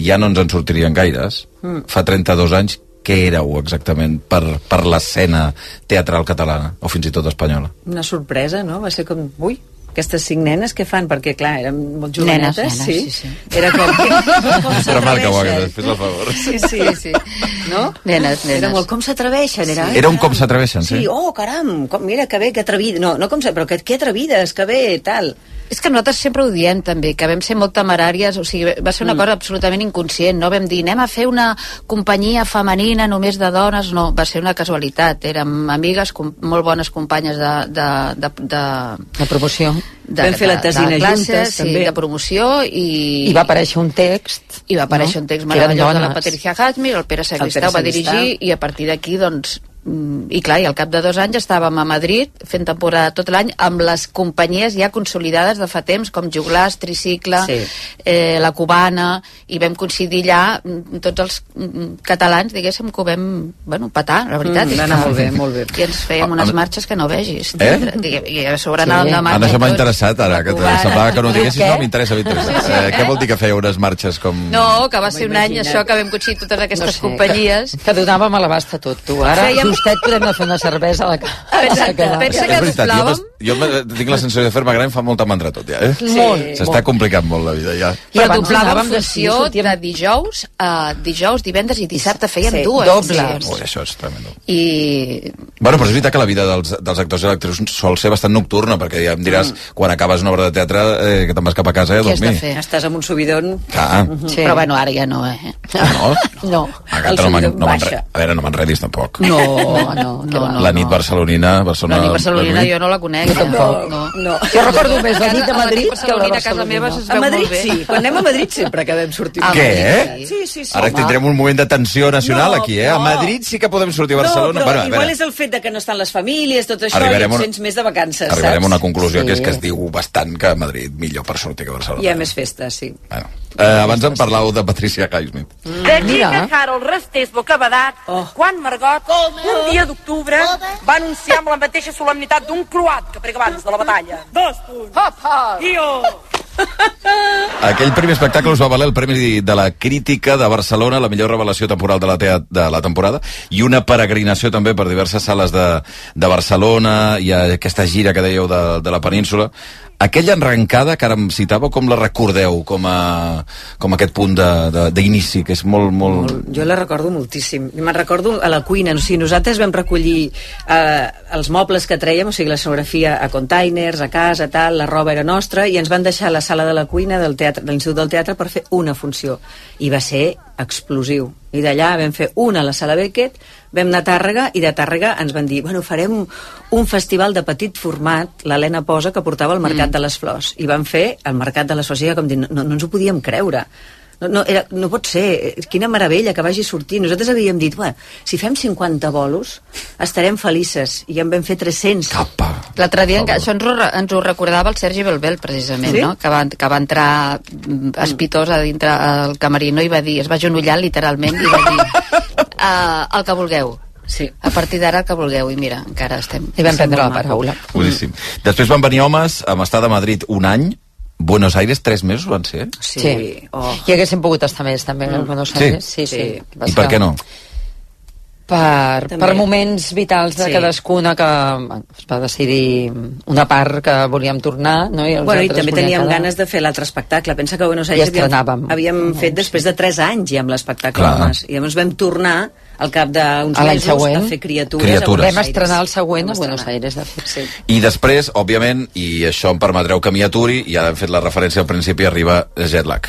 ja no ens en sortirien gaires. Mm. Fa trenta-dos anys, què éreu exactament per, per l'escena teatral catalana, o fins i tot espanyola? Una sorpresa, no? Va ser com, ui, aquestes cinc nenes què fan? Perquè, clar, eren molt jovenetes, nenes, sí. nenes, sí, sí. Era com, com Remarca-ho, que s'atreveixen. després el favor. Sí, sí, sí. No? Nenes, nenes. Era molt com s'atreveixen. Era, Era un com s'atreveixen, sí? Sí, oh, caram, com, mira, que bé, que atrevida. No, no com s'atreveixen, però que, que atrevides, que bé, tal. És que nosaltres sempre ho diem també, que vam ser molt temeràries, o sigui, va ser una Mm. cosa absolutament inconscient, no vam dir anem a fer una companyia femenina només de dones, no, va ser una casualitat, érem amigues, com, molt bones companyes de... de, de, de, de promoció. De, Vam fer la tesina de classes, juntes, sí, també. de promoció, i... I va aparèixer un text... I va aparèixer no? un text Que eren meravellós de la dones. Patricia Hazmi, el Pere Sagristà ho va Sagristà. dirigir, i a partir d'aquí, doncs, mm, i clar, i al cap de dos anys estàvem a Madrid fent temporada tot l'any amb les companyies ja consolidades de fa temps, com Juglàs, Tricicle, Sí. eh, la Cubana, i vam coincidir allà mm, tots els mm, catalans, diguéssim, que ho vam, bueno, petar, la veritat. Mm, és va anar que- molt bé, molt bé. I ens fèiem unes Ah, marxes que no vegis. Eh? I, i a sobre anàvem de Anna, marxa això m'ha tots. interessat ara, que Cubana. semblava que no diguessis, Què? no, m'interessa, m'interessa. Eh, què vol dir que fèieu unes marxes com... No, que va ser un any imagina't. això que vam coincidir totes aquestes No sé, companyies. Que, que donàvem a l'abast a tot, tu. Ara, Fèiem- justet, podem anar a fer una cervesa a la casa. Exacte, pensa que és veritat, jo, doblàvem... m'es- jo me- tinc la sensació de fer-me gran i fa molta mandra tot, ja, eh? Sí. Molt, S'està molt. complicant molt la vida, ja. I el abans doblàvem anàvem en de funció sis, sortíem- de dijous, a dijous, divendres i dissabte fèiem Sí, dues. dobles. Sí. Ui, això és tremendo. I... Bueno, però és veritat que la vida dels, dels actors i actrius sol ser bastant nocturna, perquè ja em diràs, quan acabes una obra de teatre, eh, que te'n vas cap a casa a Què has de dormir. fer? Estàs amb un subidon... Clar. Sí. Però bueno, ara ja no, eh? No? No. A, El no m'en- subidon no m'enre- baixa. a veure, no m'enredis tampoc. No, no, no. no la nit no. barcelonina, Barcelona... La nit barcelonina nit- jo no la conec. Jo tampoc. No. No. Jo recordo més la nit de A la Madrid nit que la barcelonina a casa Barcelona. meva es A veu Madrid molt bé. sí, quan anem a Madrid sempre acabem sortint. A Què? Madrid, Sí, sí, sí. Ara home. tindrem un moment de tensió nacional No, aquí, eh? A no. Madrid sí que podem sortir a No, Barcelona. però Bueno, a igual veure, és el fet de que no estan les famílies, tot això, Arribarem i a una- et sents més de vacances, arribarem a una saps? conclusió, Sí. que és que es diu bastant que a Madrid millor per sortir que a Barcelona. Hi ha més festes, sí. Bueno. Eh, abans em parlàveu de Patricia Highsmith. D'aquí Mira. que Harold restés bocabadat Oh. quan Margot, un dia d'octubre, va anunciar amb la mateixa solemnitat d'un croat que prega abans de la batalla. Dos punts. Hop, hop. Io. Aquell primer espectacle us va valer el Premi de la Crítica de Barcelona, la millor revelació temporal de la, tea, de la temporada, i una peregrinació també per diverses sales de, de Barcelona, i aquesta gira que dèieu de, de la península. Aquella arrencada que ara em citàveu, com la recordeu com a, com a aquest punt de- de- d'inici, que és molt, molt... Molt. Jo la recordo moltíssim. Me'n recordo a la cuina. O sigui, nosaltres vam recollir eh, els mobles que trèiem, o sigui, la escenografia a containers, a casa, tal, la roba era nostra, i ens van deixar a la sala de la cuina del teatre, de l'Institut del Teatre per fer una funció. I va ser explosiu. I d'allà vam fer una a la sala Beckett, vam anar a Tàrrega, i de Tàrrega ens van dir, bueno, farem un festival de petit format, l'Helena Posa, que portava al Mercat mm. de les Flors. I van fer el Mercat de les Flors, i era com dir, no, no, no ens ho podíem creure. No, no, era, no pot ser, quina meravella que vagi sortint. Nosaltres havíem dit, bueno, si fem cinquanta bolos estarem felices, i en vam fer tres-cents. Capa. L'altre dia, que això ens ho, re- ens ho recordava el Sergi Belbel, precisament, Sí? no? Que va, que va entrar mm, espitós a dintre al camerino i va dir, es va genollar literalment i va dir uh, el que vulgueu. Sí. A partir d'ara el que vulgueu, i mira, encara estem... I vam prendre la paraula. Boníssim. Després van venir homes amb estar de Madrid un any, Buenos Aires tres mesos van ser? Sí. Sí. Oh. I haguéssim pogut estar més, també, a Buenos Sí? Aires. Sí, sí. Sí. Va I per ser- què no? Per, També. per moments vitals de Sí. cadascuna, que bueno, es va decidir una part que volíem tornar, no? I els Bueno, i altres també volien teníem quedar. ganes de fer l'altre espectacle. Pensa que a Buenos I Aires havíem, estrenàvem. havíem fet després de tres anys ja amb l'espectacle Clar. Homes. I llavors vam tornar al cap d'uns A l'any mesos següent. a fer criatures. Criatures. a Buenos Vam Aires. estrenar el següent a Vam Buenos estrenar. Aires, de fet. Sí. I després, òbviament, i això em permetreu que m'hi aturi, ja hem fet la referència al principi, arriba Jetlag.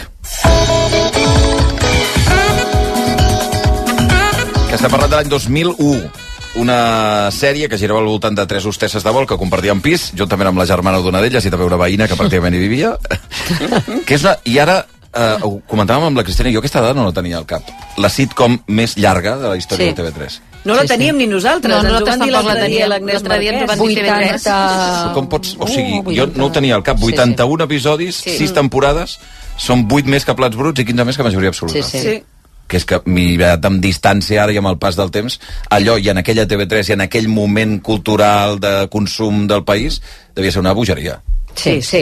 Que estem parlant de l'any dos mil u. Una sèrie que girava al voltant de tres hostesses de vol que compartien pis, juntament amb la germana d'una d'elles i també una veïna que pràcticament hi vivia. que és una... I ara, eh, ho comentàvem amb la Cristina, i jo aquesta dada no la tenia al cap. La sitcom més llarga de la història Sí. de T V tres. No la teníem ni nosaltres, No, ens ho nosaltres van dir tampoc la l'altre dia teníem. l'Agnès L'altre dia ens ho Marquès. van dir T V tres. vuitanta... Com pots... O sigui, Uh, jo no ho tenia al cap. Sí, sí. vuitanta-un episodis, Sí. sis temporades, són vuit més que Plats Bruts i quinze més que majoria absoluta. Sí, sí. Sí. Que és que mirat amb distància ara i amb el pas del temps, allò i en aquella T V tres i en aquell moment cultural de consum del país devia ser una bogeria. Sí, sí.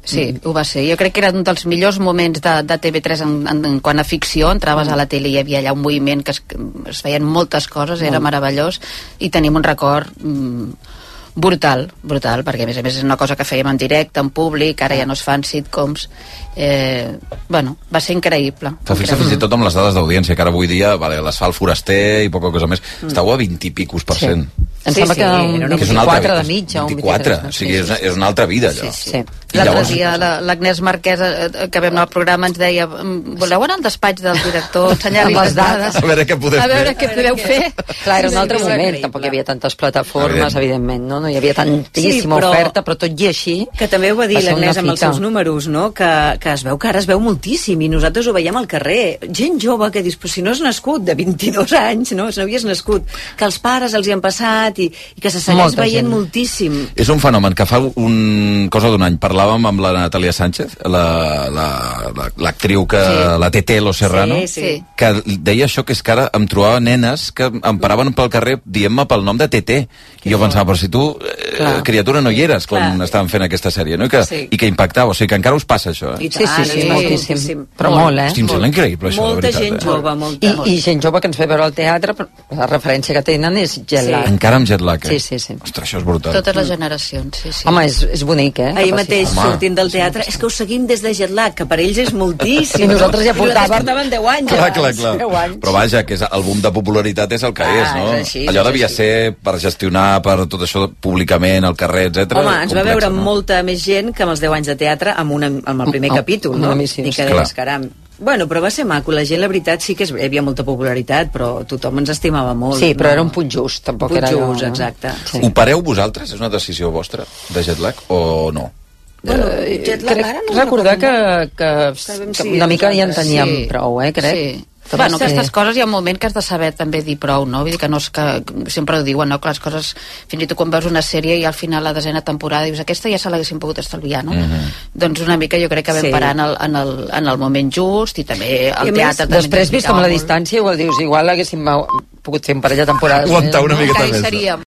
sí, ho va ser. Jo crec que era un dels millors moments de, de T V tres en, en, en quant a ficció. Entraves a la tele i hi havia allà un moviment que es, es feien moltes coses, era meravellós, i tenim un record mm, brutal, brutal, perquè a més a més és una cosa que fèiem en directe, en públic, ara ja no es fan sitcoms. Eh, bueno, va ser increïble. Fa fixa fins i tot amb les dades d'audiència, que ara avui dia, vale, l'Asfalt Foraster i poca cosa més, mm. esteu a vint i picos per cent. Em Sí, sembla sí, que era un una vint-i-quatre de mitja. vint-i-quatre, o sigui, és una, és una altra vida, allò. Sí, sí. L'altre dia la- l'Agnès Marquès, eh, que vam anar al programa, ens deia: voleu anar al despatx del director, ensenyar-li Amb les les dades. dades? A veure què podem A veure fer. què podeu fer. Clar, era un altre Sí, moment, sí. tampoc hi havia tantes plataformes, Evident. evidentment, no? No hi havia tantíssima Sí, però- oferta, però tot i així... Que també ho va dir va ser una l'Agnès amb els fita. seus números, no? Que, que es veu que ara es veu moltíssim i nosaltres ho veiem al carrer. Gent jove que dius, però si no has nascut, de vint-i-dos anys, no? Si no havies nascut, que els pares els hi han passat i, i que se segueix Molta veient gent. moltíssim. És un fenomen que fa un cosa d'un any parlàvem amb la Natàlia Sánchez, la- la- la- l'actriu que Sí. la Tete Lo Serrano, Sí, sí. que deia això, que és que ara em trobava nenes que em paraven pel carrer dient-me pel nom de Tete, i jo pensava, però si tu eh, Clar. criatura no hi eres quan Clar. estaven fent aquesta sèrie, no? I que, Sí. i que impactava, o sigui que encara us passa això, eh? I tant, Sí, sí, sí, ens passa moltíssim. Però molt, eh? Hosti, em sembla increïble, això, Molta de veritat. gent eh? jove, molta. I, I gent jove que ens ve a veure al teatre, però la referència que tenen és jet lag. Encara amb jet lag, eh? Sí, sí, sí. Ostres, això és brutal. Totes les generacions, sí, sí. Home, és, és bonic, eh? Ahir que passi. mateix, Home. sortint del teatre, és que ho seguim des de jet lag, que per ells és moltíssim. I nosaltres ja I nosaltres portàvem- portàvem deu anys. Clar, abans. clar, deu clar. anys. Però vaja, que és el boom de popularitat és el que és, no? és així, Allò és devia així. ser per gestionar, per tot això públicament, al carrer, etcètera. Home, ens va complex, veure no? molta més gent que amb els deu anys de teatre amb, una, amb el primer Amb- capítol, amb no? una missió, I que sí. deies, Clar. caram. Bueno, però va ser maco. La gent, la veritat, sí que es, hi havia molta popularitat, però tothom ens estimava molt. Sí, però no? era un punt just, tampoc punt era allò, just, no? exacte. Sí. Ho pareu vosaltres? És una decisió vostra, de jet lag, o no? Bueno, Eh, jet lag crec ara no recordar recordo que, que, Sabem que si una mica ja en nosaltres- teníem Sí. prou, eh, crec. Sí. Que Bueno, va ser- aquestes coses hi ha un moment que has de saber també dir prou, no? Vull dir que no és que sempre ho diuen, no? Que les coses, fins i tot quan veus una sèrie i al final la desena temporada dius, aquesta ja se l'haguessin pogut estalviar, no? Mhm. Doncs una mica jo crec que vam Sí. parar en el, en, el, en el moment just i també I el a més, teatre també després, ens vist com la implicava molt. distància, igual dius, igual haguéssim pogut fer un parell de temporades. Aguantar més, una no? miqueta Que hi més. seríem.